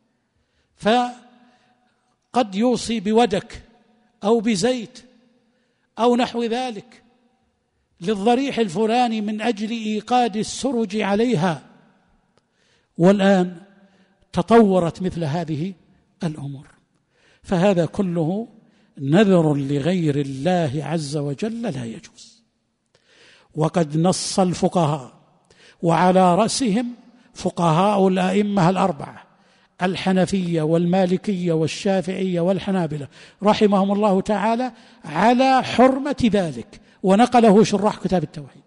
فقد يوصي بودك أو بزيت أو نحو ذلك للضريح الفلاني من أجل إيقاد السرج عليها. والآن تطورت مثل هذه الأمور، فهذا كله نذر لغير الله عز وجل لا يجوز. وقد نص الفقهاء، وعلى رأسهم فقهاء الأئمة الأربعة الحنفية والمالكية والشافعية والحنابلة رحمهم الله تعالى، على حرمة ذلك، ونقله شراح كتاب التوحيد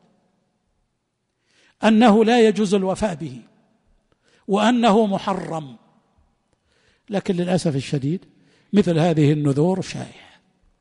أنه لا يجوز الوفاء به وأنه محرم. لكن للأسف الشديد مثل هذه النذور شائعة.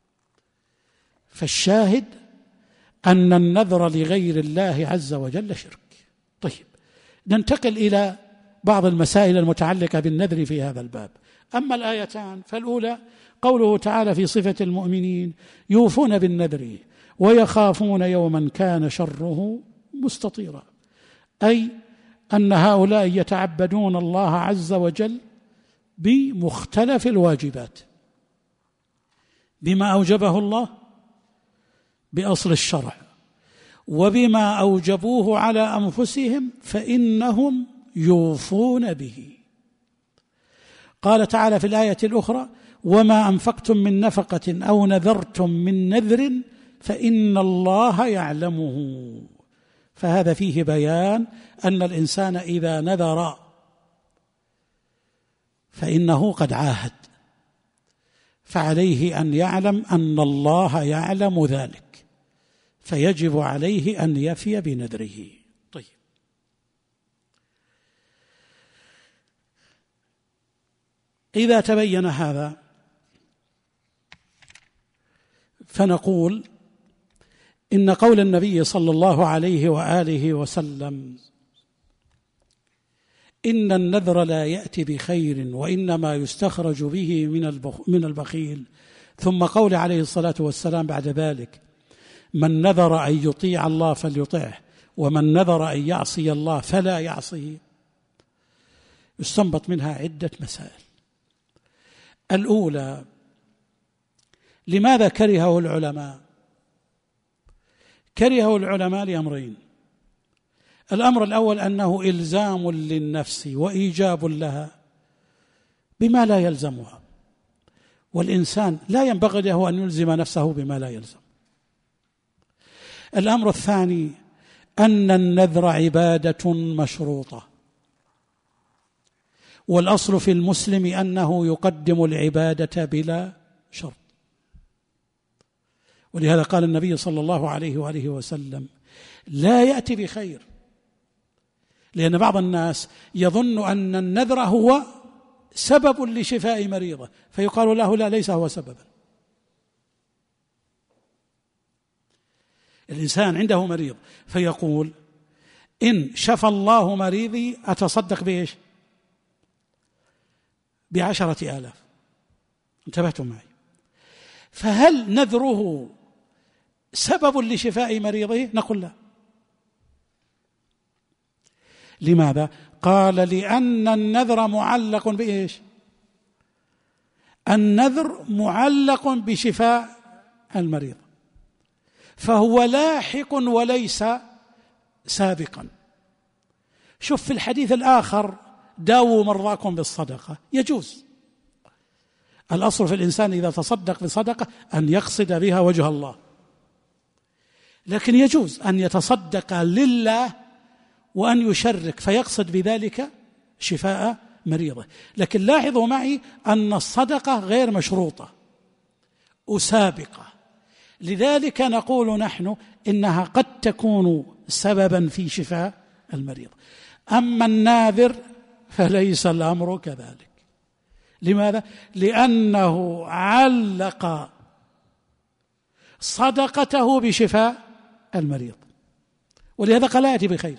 فالشاهد أن النذر لغير الله عز وجل شرك. طيب، ننتقل إلى بعض المسائل المتعلقة بالنذر في هذا الباب. أما الآيتان فالأولى قوله تعالى في صفة المؤمنين: يوفون بالنذر ويخافون يوما كان شره مستطيرا، أي أن هؤلاء يتعبدون الله عز وجل بمختلف الواجبات، بما أوجبه الله بأصل الشرع، وبما أوجبوه على أنفسهم فإنهم يوفون به. قال تعالى في الآية الأخرى: وما أنفقتم من نفقة أو نذرتم من نذر فإن الله يعلمه. فهذا فيه بيان أن الإنسان إذا نذر فإنه قد عاهد، فعليه أن يعلم أن الله يعلم ذلك، فيجب عليه أن يفي بنذره. طيب، إذا تبين هذا فنقول إن قول النبي صلى الله عليه وآله وسلم: إن النذر لا يأتي بخير وإنما يستخرج به من البخيل، ثم قول عليه الصلاة والسلام بعد ذلك: من نذر أن يطيع الله فليطعه ومن نذر أن يعصي الله فلا يعصيه، يستنبط منها عدة مسائل. الأولى: لماذا كرهه العلماء؟ كرهه العلماء لأمرين: الأمر الأول أنه إلزام للنفس وإيجاب لها بما لا يلزمها، والإنسان لا ينبغي له أن يلزم نفسه بما لا يلزم. الأمر الثاني أن النذر عبادة مشروطة، والأصل في المسلم أنه يقدم العبادة بلا شرط. ولهذا قال النبي صلى الله عليه وآله وسلم: لا يأتي بخير، لأن بعض الناس يظن أن النذر هو سبب لشفاء مريضه، فيقال له: لا، ليس هو سببا. الإنسان عنده مريض فيقول: إن شفى الله مريضي أتصدق بإيش؟ بعشرة آلاف. انتبهتم معي؟ فهل نذره سبب لشفاء مريضه؟ نقول لا، لماذا؟ قال لأن النذر معلق بإيش؟ النذر معلق بشفاء المريض، فهو لاحق وليس سابقا. شوف في الحديث الآخر داووا مرضاكم بالصدقة، يجوز. الأصل في الإنسان إذا تصدق بصدقة أن يقصد بها وجه الله، لكن يجوز أن يتصدق لله وأن يشرك فيقصد بذلك شفاء مريضه. لكن لاحظوا معي أن الصدقة غير مشروطة وسابقة، لذلك نقول نحن إنها قد تكون سببا في شفاء المريض. أما الناذر فليس الأمر كذلك. لماذا؟ لأنه علق صدقته بشفاء المريض، ولهذا قال يأتي بخير.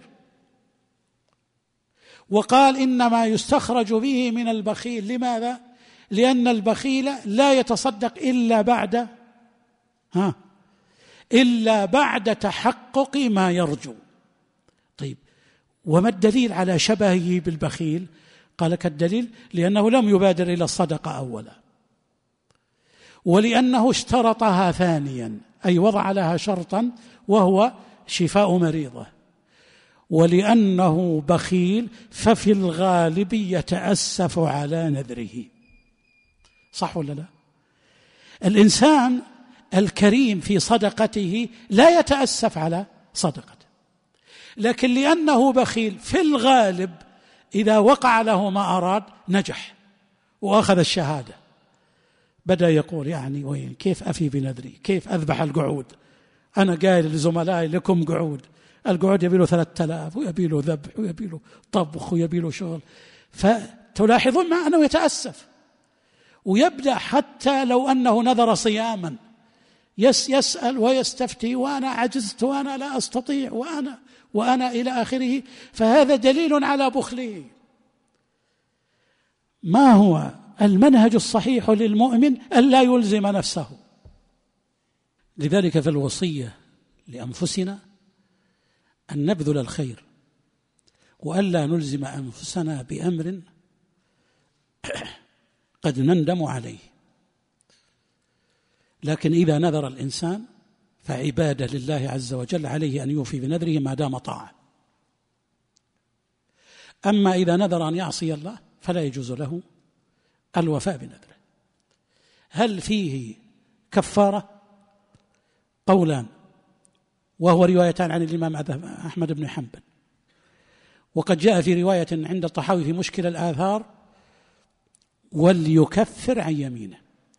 وقال إنما يستخرج به من البخيل. لماذا؟ لأن البخيل لا يتصدق إلا بعد ها إلا بعد تحقق ما يرجو. طيب، وما الدليل على شبهه بالبخيل؟ قال كالدليل لأنه لم يبادر إلى الصدقة أولا، ولأنه اشترطها ثانيا، أي وضع لها شرطا وهو شفاء مريضه، ولأنه بخيل ففي الغالب يتأسف على نذره. صح ولا لا؟ الإنسان الكريم في صدقته لا يتأسف على صدقته، لكن لأنه بخيل في الغالب إذا وقع له ما أراد نجح وأخذ الشهادة، بدأ يقول يعني وين كيف أفي بنذري، كيف أذبح القعود، أنا قايل لزملائي لكم قعود، القعود يبيله ثلاثة آلاف ويبيله ذبح ويبيله طبخ ويبيله شغل. فتلاحظون ما أنه يتأسف، ويبدأ حتى لو أنه نذر صياما يس يسأل ويستفتي، وأنا عجزت وأنا لا أستطيع وأنا وأنا إلى آخره، فهذا دليل على بخله. ما هو المنهج الصحيح للمؤمن؟ ألا يلزم نفسه. لذلك في الوصية لأنفسنا أن نبذل الخير، وألا نلزم أنفسنا بأمر قد نندم عليه. لكن إذا نذر الإنسان فعبادة لله عز وجل عليه أن يوفي بنذره ما دام طاعة. أما إذا نذر أن يعصي الله فلا يجوز له الوفاء بنذره. هل فيه كفارة؟ قولان، وهو روايتان عن الإمام أحمد بن حنبل، وقد جاء في رواية عند الطحاوي في مشكل الآثار وليكفر عن يمينه،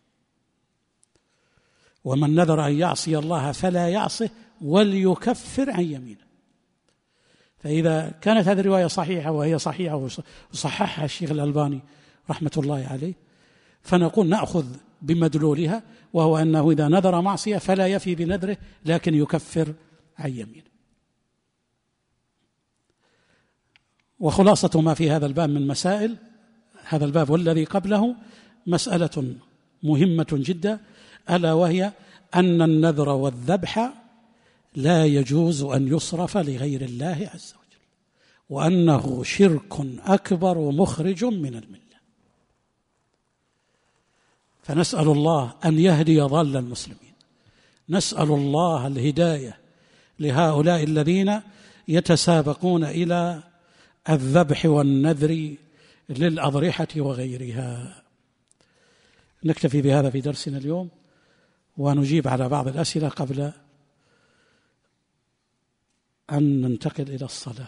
ومن نذر أن يعصي الله فلا يعصه وليكفر عن يمينه. فإذا كانت هذه الرواية صحيحة، وهي صحيحة وصححها الشيخ الألباني رحمة الله عليه، فنقول نأخذ بمدلولها، وهو أنه إذا نذر معصية فلا يفي بنذره لكن يكفر عن يمينه. وخلاصة ما في هذا الباب من مسائل هذا الباب والذي قبله مسألة مهمة جدا، ألا وهي أن النذر والذبح لا يجوز أن يصرف لغير الله عز وجل، وأنه شرك أكبر ومخرج من الملة. فنسأل الله أن يهدي ضال المسلمين، نسأل الله الهداية لهؤلاء الذين يتسابقون إلى الذبح والنذر للأضرحة وغيرها. نكتفي بهذا في درسنا اليوم، ونجيب على بعض الأسئلة قبل أن ننتقل إلى الصلاة.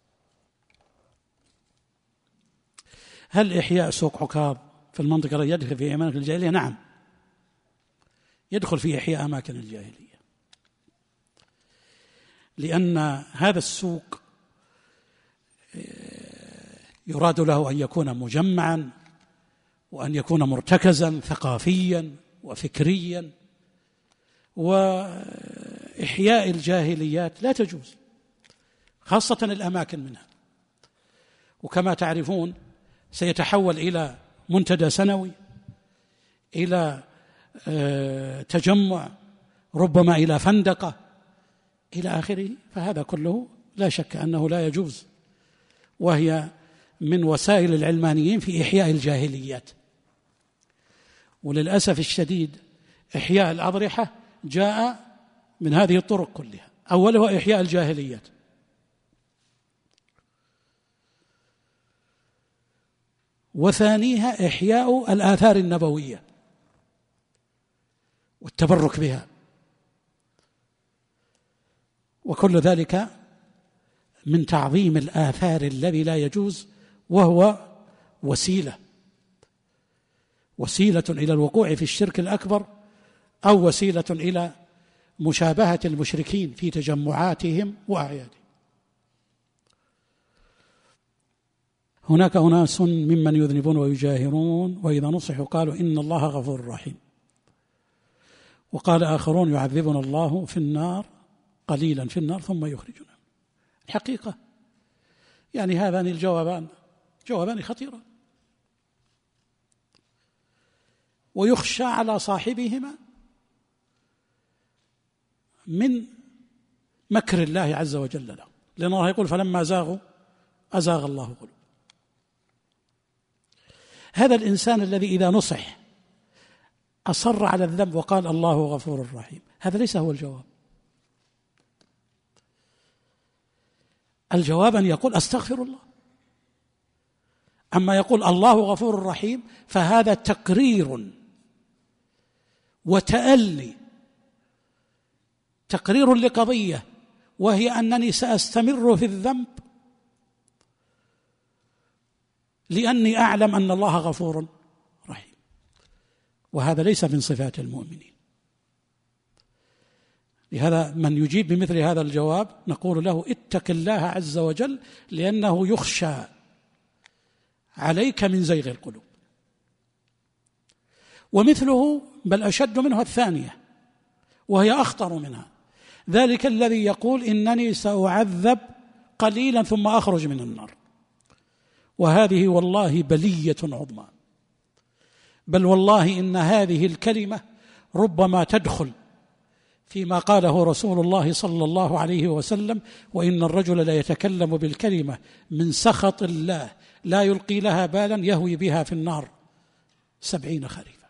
هل إحياء سوق عكاظ في المنطقة يدخل في أماكن الجاهلية؟ نعم، يدخل في إحياء أماكن الجاهلية، لأن هذا السوق يراد له أن يكون مجمعا، وأن يكون مرتكزا ثقافيا وفكريا، وإحياء الجاهليات لا تجوز، خاصة الأماكن منها. وكما تعرفون سيتحول إلى منتدى سنوي، إلى تجمع، ربما إلى فندقة إلى آخره، فهذا كله لا شك أنه لا يجوز، وهي من وسائل العلمانيين في إحياء الجاهليات. وللأسف الشديد إحياء الأضرحة جاء من هذه الطرق كلها، أولها إحياء الجاهليات، وثانيها إحياء الآثار النبوية والتبرك بها، وكل ذلك من تعظيم الآثار الذي لا يجوز، وهو وسيلة وسيلة إلى الوقوع في الشرك الأكبر، أو وسيلة إلى مشابهة المشركين في تجمعاتهم وأعيادهم. هناك أناس ممن يذنبون ويجاهرون وإذا نصحوا قالوا إن الله غفور رحيم، وقال آخرون يعذبنا الله في النار قليلا في النار ثم يخرجنا. الحقيقة يعني هذان الجوابان جوابان خطيران، ويخشى على صاحبهما من مكر الله عز وجل له، لأن الله يقول فلما زاغوا أزاغ الله قلوبهم. هذا الإنسان الذي إذا نصح أصر على الذنب وقال الله غفور رحيم، هذا ليس هو الجواب. الجواب أن يقول أستغفر الله. أما يقول الله غفور رحيم فهذا تقرير وتألي، تقرير لقضية، وهي أنني سأستمر في الذنب لأني أعلم أن الله غفور رحيم، وهذا ليس من صفات المؤمنين. لهذا من يجيب بمثل هذا الجواب نقول له اتق الله عز وجل، لأنه يخشى عليك من زيغ القلوب. ومثله بل أشد منه الثانية وهي أخطر منها، ذلك الذي يقول إنني سأعذب قليلا ثم أخرج من النار، وهذه والله بلية عظمى. بل والله إن هذه الكلمة ربما تدخل فيما قاله رسول الله صلى الله عليه وسلم: وإن الرجل لا يتكلم بالكلمة من سخط الله لا يلقي لها بالا يهوي بها في النار سبعين خريفا.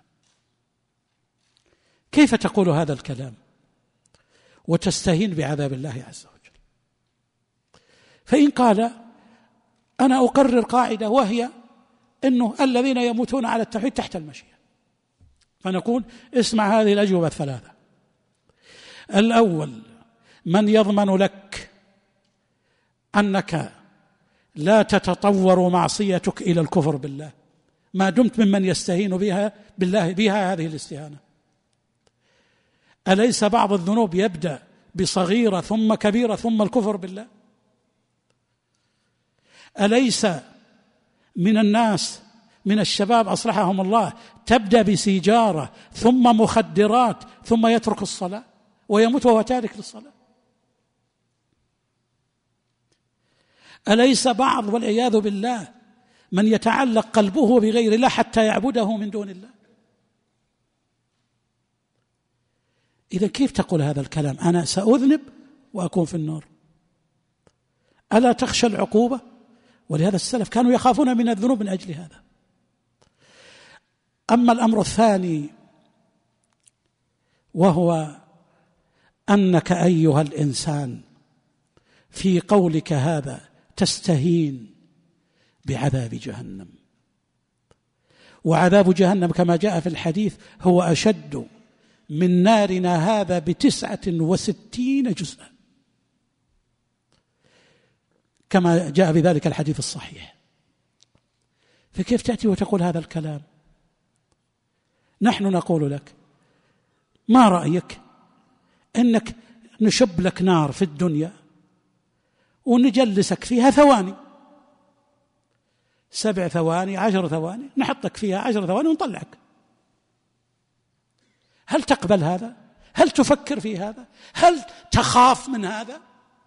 كيف تقول هذا الكلام وتستهين بعذاب الله عز وجل؟ فإن قال أنا أقرر قاعدة، وهي أنه الذين يموتون على التوحيد تحت المشيئة، فنقول اسمع هذه الأجوبة الثلاثة. الأول: من يضمن لك أنك لا تتطور معصيتك إلى الكفر بالله ما دمت ممن يستهين بها بالله بها هذه الاستهانة؟ أليس بعض الذنوب يبدأ بصغيرة ثم كبيرة ثم الكفر بالله؟ أليس من الناس من الشباب أصلحهم الله تبدأ بسيجارة ثم مخدرات ثم يترك الصلاة ويموت وهو تارك للصلاة؟ أليس بعض والعياذ بالله من يتعلق قلبه بغير الله حتى يعبده من دون الله؟ إذا كيف تقول هذا الكلام؟ أنا سأذنب وأكون في النار. ألا تخشى العقوبة؟ ولهذا السلف كانوا يخافون من الذنوب من أجل هذا. أما الأمر الثاني وهو أنك أيها الإنسان في قولك هذا تستهين بعذاب جهنم، وعذاب جهنم كما جاء في الحديث هو أشد من نارنا هذا بتسعة وستين جزءا، كما جاء بذلك الحديث الصحيح. فكيف تأتي وتقول هذا الكلام؟ نحن نقول لك ما رأيك إنك نشب لك نار في الدنيا ونجلسك فيها ثواني، سبع ثواني عشر ثواني، نحطك فيها عشر ثواني ونطلعك. هل تقبل هذا؟ هل تفكر في هذا؟ هل تخاف من هذا؟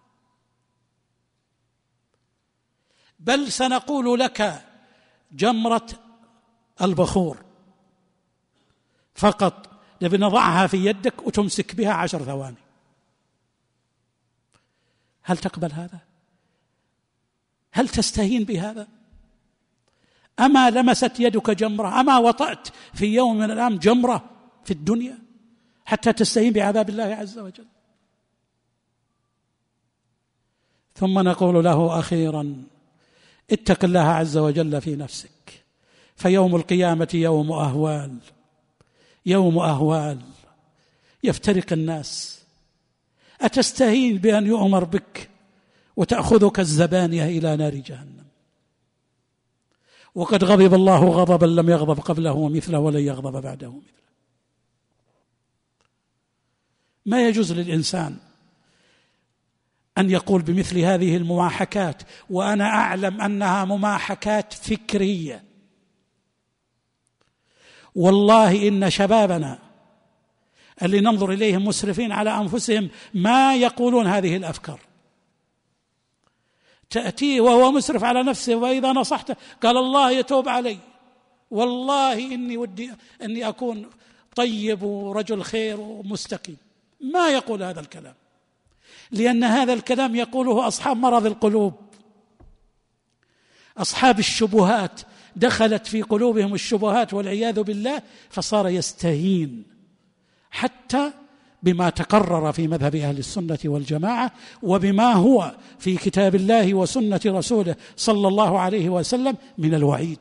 بل سنقول لك جمرة البخور فقط نضعها في يدك وتمسك بها عشر ثواني. هل تقبل هذا؟ هل تستهين بهذا؟ أما لمست يدك جمرة؟ أما وطأت في يوم من الأيام جمرة في الدنيا حتى تستهين بعذاب الله عز وجل؟ ثم نقول له أخيرا: اتق الله عز وجل في نفسك، فيوم القيامة يوم أهوال، يوم أهوال يفترق الناس. أتستهين بأن يؤمر بك وتأخذك الزبانية إلى نار جهنم، وقد غضب الله غضبا لم يغضب قبله مثله ولن يغضب بعده مثله. ما يجوز للإنسان أن يقول بمثل هذه المماحكات، وأنا أعلم أنها مماحكات فكرية. والله إن شبابنا اللي ننظر إليهم مسرفين على أنفسهم ما يقولون هذه الأفكار. تأتيه وهو مسرف على نفسه، وإذا نصحته قال الله يتوب علي، والله إني ودي أني أكون طيب ورجل خير ومستقيم. ما يقول هذا الكلام، لأن هذا الكلام يقوله أصحاب مرض القلوب، أصحاب الشبهات، دخلت في قلوبهم الشبهات والعياذ بالله، فصار يستهين حتى بما تقرر في مذهب أهل السنة والجماعة، وبما هو في كتاب الله وسنة رسوله صلى الله عليه وسلم من الوعيد.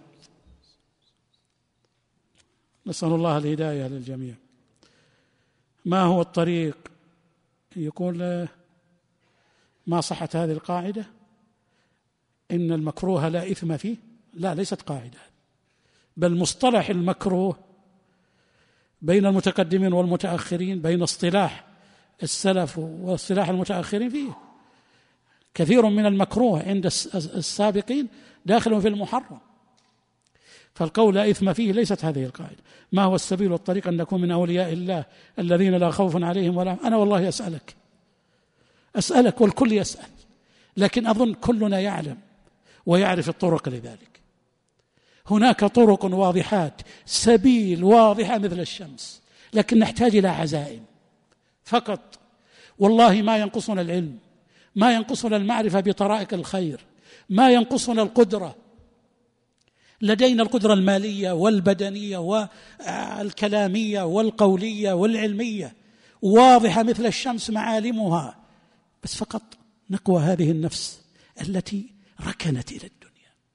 نسأل الله الهداية للجميع. ما هو الطريق؟ يقول: ما صحت هذه القاعدة إن المكروه لا إثم فيه؟ لا، ليست قاعدة، بل مصطلح المكروه بين المتقدمين والمتأخرين، بين اصطلاح السلف واصطلاح المتأخرين، فيه كثير من المكروه عند السابقين داخل في المحرم. فالقول لا إثم فيه ليست هذه القاعدة. ما هو السبيل والطريق أن نكون من أولياء الله الذين لا خوف عليهم ولا؟ أنا والله أسألك أسألك والكل يسأل، لكن أظن كلنا يعلم ويعرف الطرق لذلك. هناك طرق واضحات، سبيل واضحة مثل الشمس، لكن نحتاج إلى عزائم فقط. والله ما ينقصنا العلم، ما ينقصنا المعرفة بطرائق الخير، ما ينقصنا القدرة. لدينا القدرة المالية والبدنية والكلامية والقولية والعلمية واضحة مثل الشمس معالمها، بس فقط نقوى هذه النفس التي ركنت إلى الدنيا.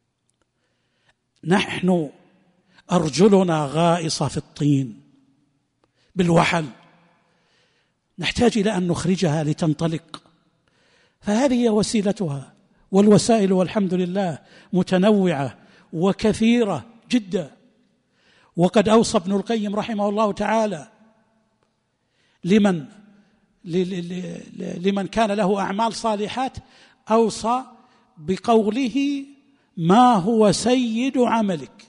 نحن أرجلنا غائصة في الطين بالوحل، نحتاج إلى أن نخرجها لتنطلق، فهذه وسيلتها. والوسائل والحمد لله متنوعة وكثيرة جدا. وقد أوصى ابن القيم رحمه الله تعالى لمن لمن كان له أعمال صالحات، أوصى بقوله: ما هو سيد عملك؟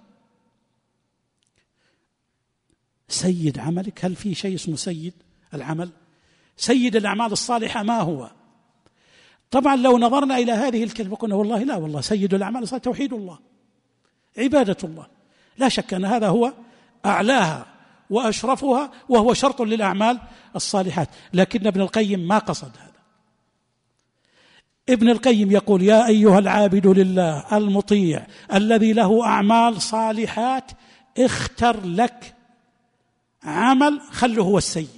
سيد عملك، هل في شيء اسمه سيد العمل؟ سيد الأعمال الصالحة ما هو؟ طبعا لو نظرنا إلى هذه الكلمة قلنا والله لا، والله سيد الأعمال الصالحة توحيد الله، عبادة الله، لا شك أن هذا هو أعلاها وأشرفها، وهو شرط للأعمال الصالحات. لكن ابن القيم ما قصد هذا. ابن القيم يقول: يا أيها العابد لله المطيع الذي له أعمال صالحات، اختر لك عمل خله هو السيد.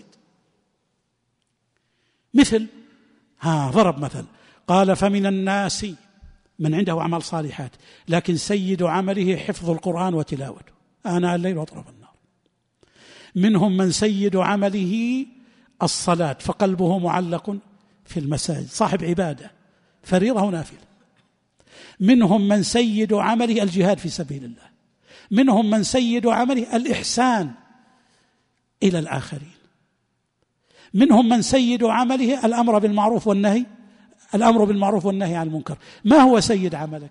مثل ها ضرب مثل، قال: فمن الناس من عنده أعمال صالحات لكن سيد عمله حفظ القرآن وتلاوته آناء الليل وأطراف النهار. منهم من سيد عمله الصلاة فقلبه معلق في المساجد، صاحب عبادة فريضة ونافلة. منهم من سيد عمله الجهاد في سبيل الله. منهم من سيد عمله الإحسان إلى الآخرين. منهم من سيد عمله الأمر بالمعروف والنهي الأمر بالمعروف والنهي عن المنكر. ما هو سيد عملك؟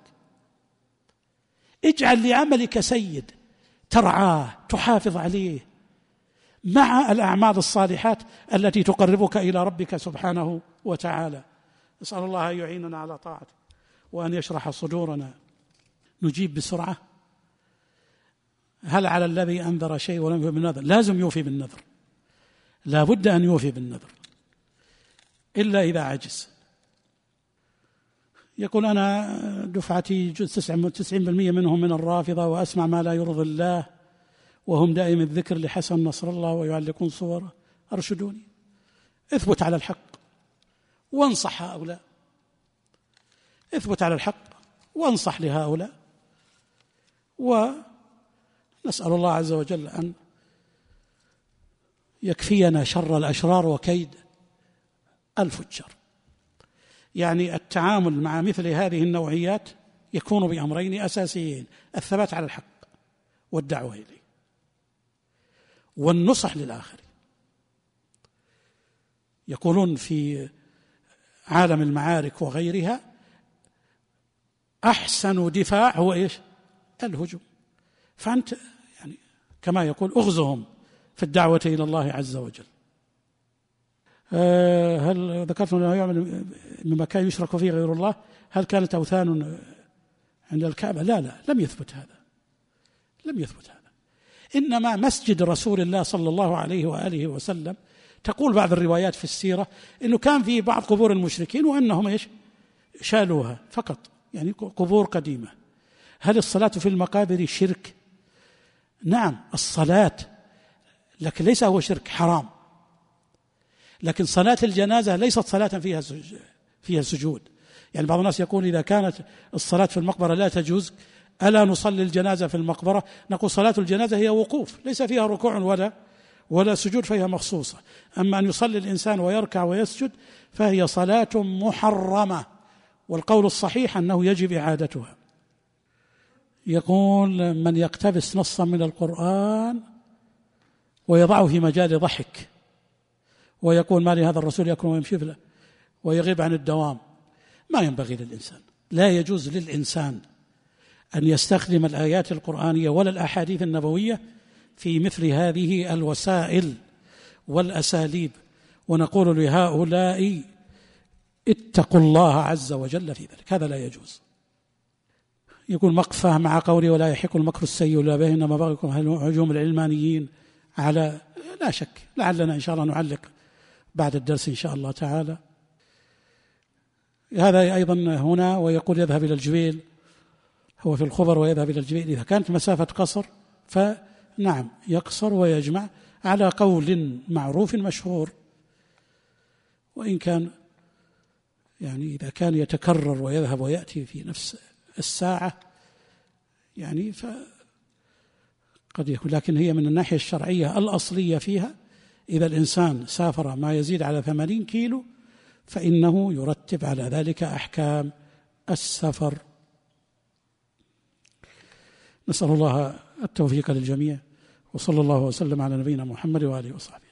اجعل لعملك سيد ترعاه تحافظ عليه مع الأعمال الصالحات التي تقربك إلى ربك سبحانه وتعالى. نسأل الله أن يعيننا على طاعته وأن يشرح صدورنا. نجيب بسرعة. هل على الذي أنذر شيء ولم يوفي بالنذر؟ لازم يوفي بالنذر، لا بد أن يوفي بالنذر إلا إذا عجز. يقول أنا دفعتي تسعين بالمئة منهم من الرافضة، وأسمع ما لا يرضي الله، وهم دائم الذكر لحسن نصر الله ويعلقون صوره، أرشدوني. اثبت على الحق وانصح هؤلاء، اثبت على الحق وانصح لهؤلاء، ونسأل الله عز وجل أن يكفينا شر الأشرار وكيد الفجار. يعني التعامل مع مثل هذه النوعيات يكون بأمرين أساسيين: الثبات على الحق والدعوة إليه والنصح للآخر. يقولون في عالم المعارك وغيرها أحسن دفاع هو إيش؟ الهجوم. فأنت يعني كما يقول أغزهم في الدعوة إلى الله عز وجل. هل ذكرت أنه يعمل من مكان يشرك فيه غير الله؟ هل كانت أوثان عند الكعبة؟ لا لا، لم يثبت هذا، لم يثبت هذا. إنما مسجد رسول الله صلى الله عليه وآله وسلم، تقول بعض الروايات في السيرة إنه كان في بعض قبور المشركين وأنهم إيش؟ شالوها فقط، يعني قبور قديمة. هل الصلاة في المقابر شرك؟ نعم الصلاة، لكن ليس هو شرك حرام. لكن صلاة الجنازة ليست صلاة فيها فيها سجود. يعني بعض الناس يقول إذا كانت الصلاة في المقبرة لا تجوز، ألا نصلي الجنازة في المقبرة؟ نقول صلاة الجنازة هي وقوف، ليس فيها ركوع ولا ولا سجود، فهي مخصوصة. أما أن يصلي الإنسان ويركع ويسجد فهي صلاة محرمة، والقول الصحيح أنه يجب إعادتها. يقول من يقتبس نصا من القرآن ويضعه في مجال ضحك ويقول ما لهذا الرسول يأكل ويمشي فيه ويغيب عن الدوام، ما ينبغي للإنسان. لا يجوز للإنسان أن يستخدم الآيات القرآنية ولا الأحاديث النبوية في مثل هذه الوسائل والأساليب. ونقول لهؤلاء اتقوا الله عز وجل في ذلك، هذا لا يجوز. يقول مقفى مع قولي ولا يحق المكر السيء إلا به، إنما بغيكم هجوم العلمانيين على، لا شك لعلنا إن شاء الله نعلق بعد الدرس إن شاء الله تعالى. هذا أيضا هنا، ويقول يذهب إلى الجبيل، هو في الخبر ويذهب إلى الجبيل إذا كانت مسافة قصر فنعم يقصر ويجمع على قول معروف مشهور، وإن كان يعني إذا كان يتكرر ويذهب ويأتي في نفس الساعة يعني فقد يكون، لكن هي من الناحية الشرعية الأصلية فيها إذا الإنسان سافر ما يزيد على ثمانين كيلو فإنه يرتب على ذلك أحكام السفر. نسأل الله التوفيق للجميع، وصلى الله وسلم على نبينا محمد وآله وصحبه.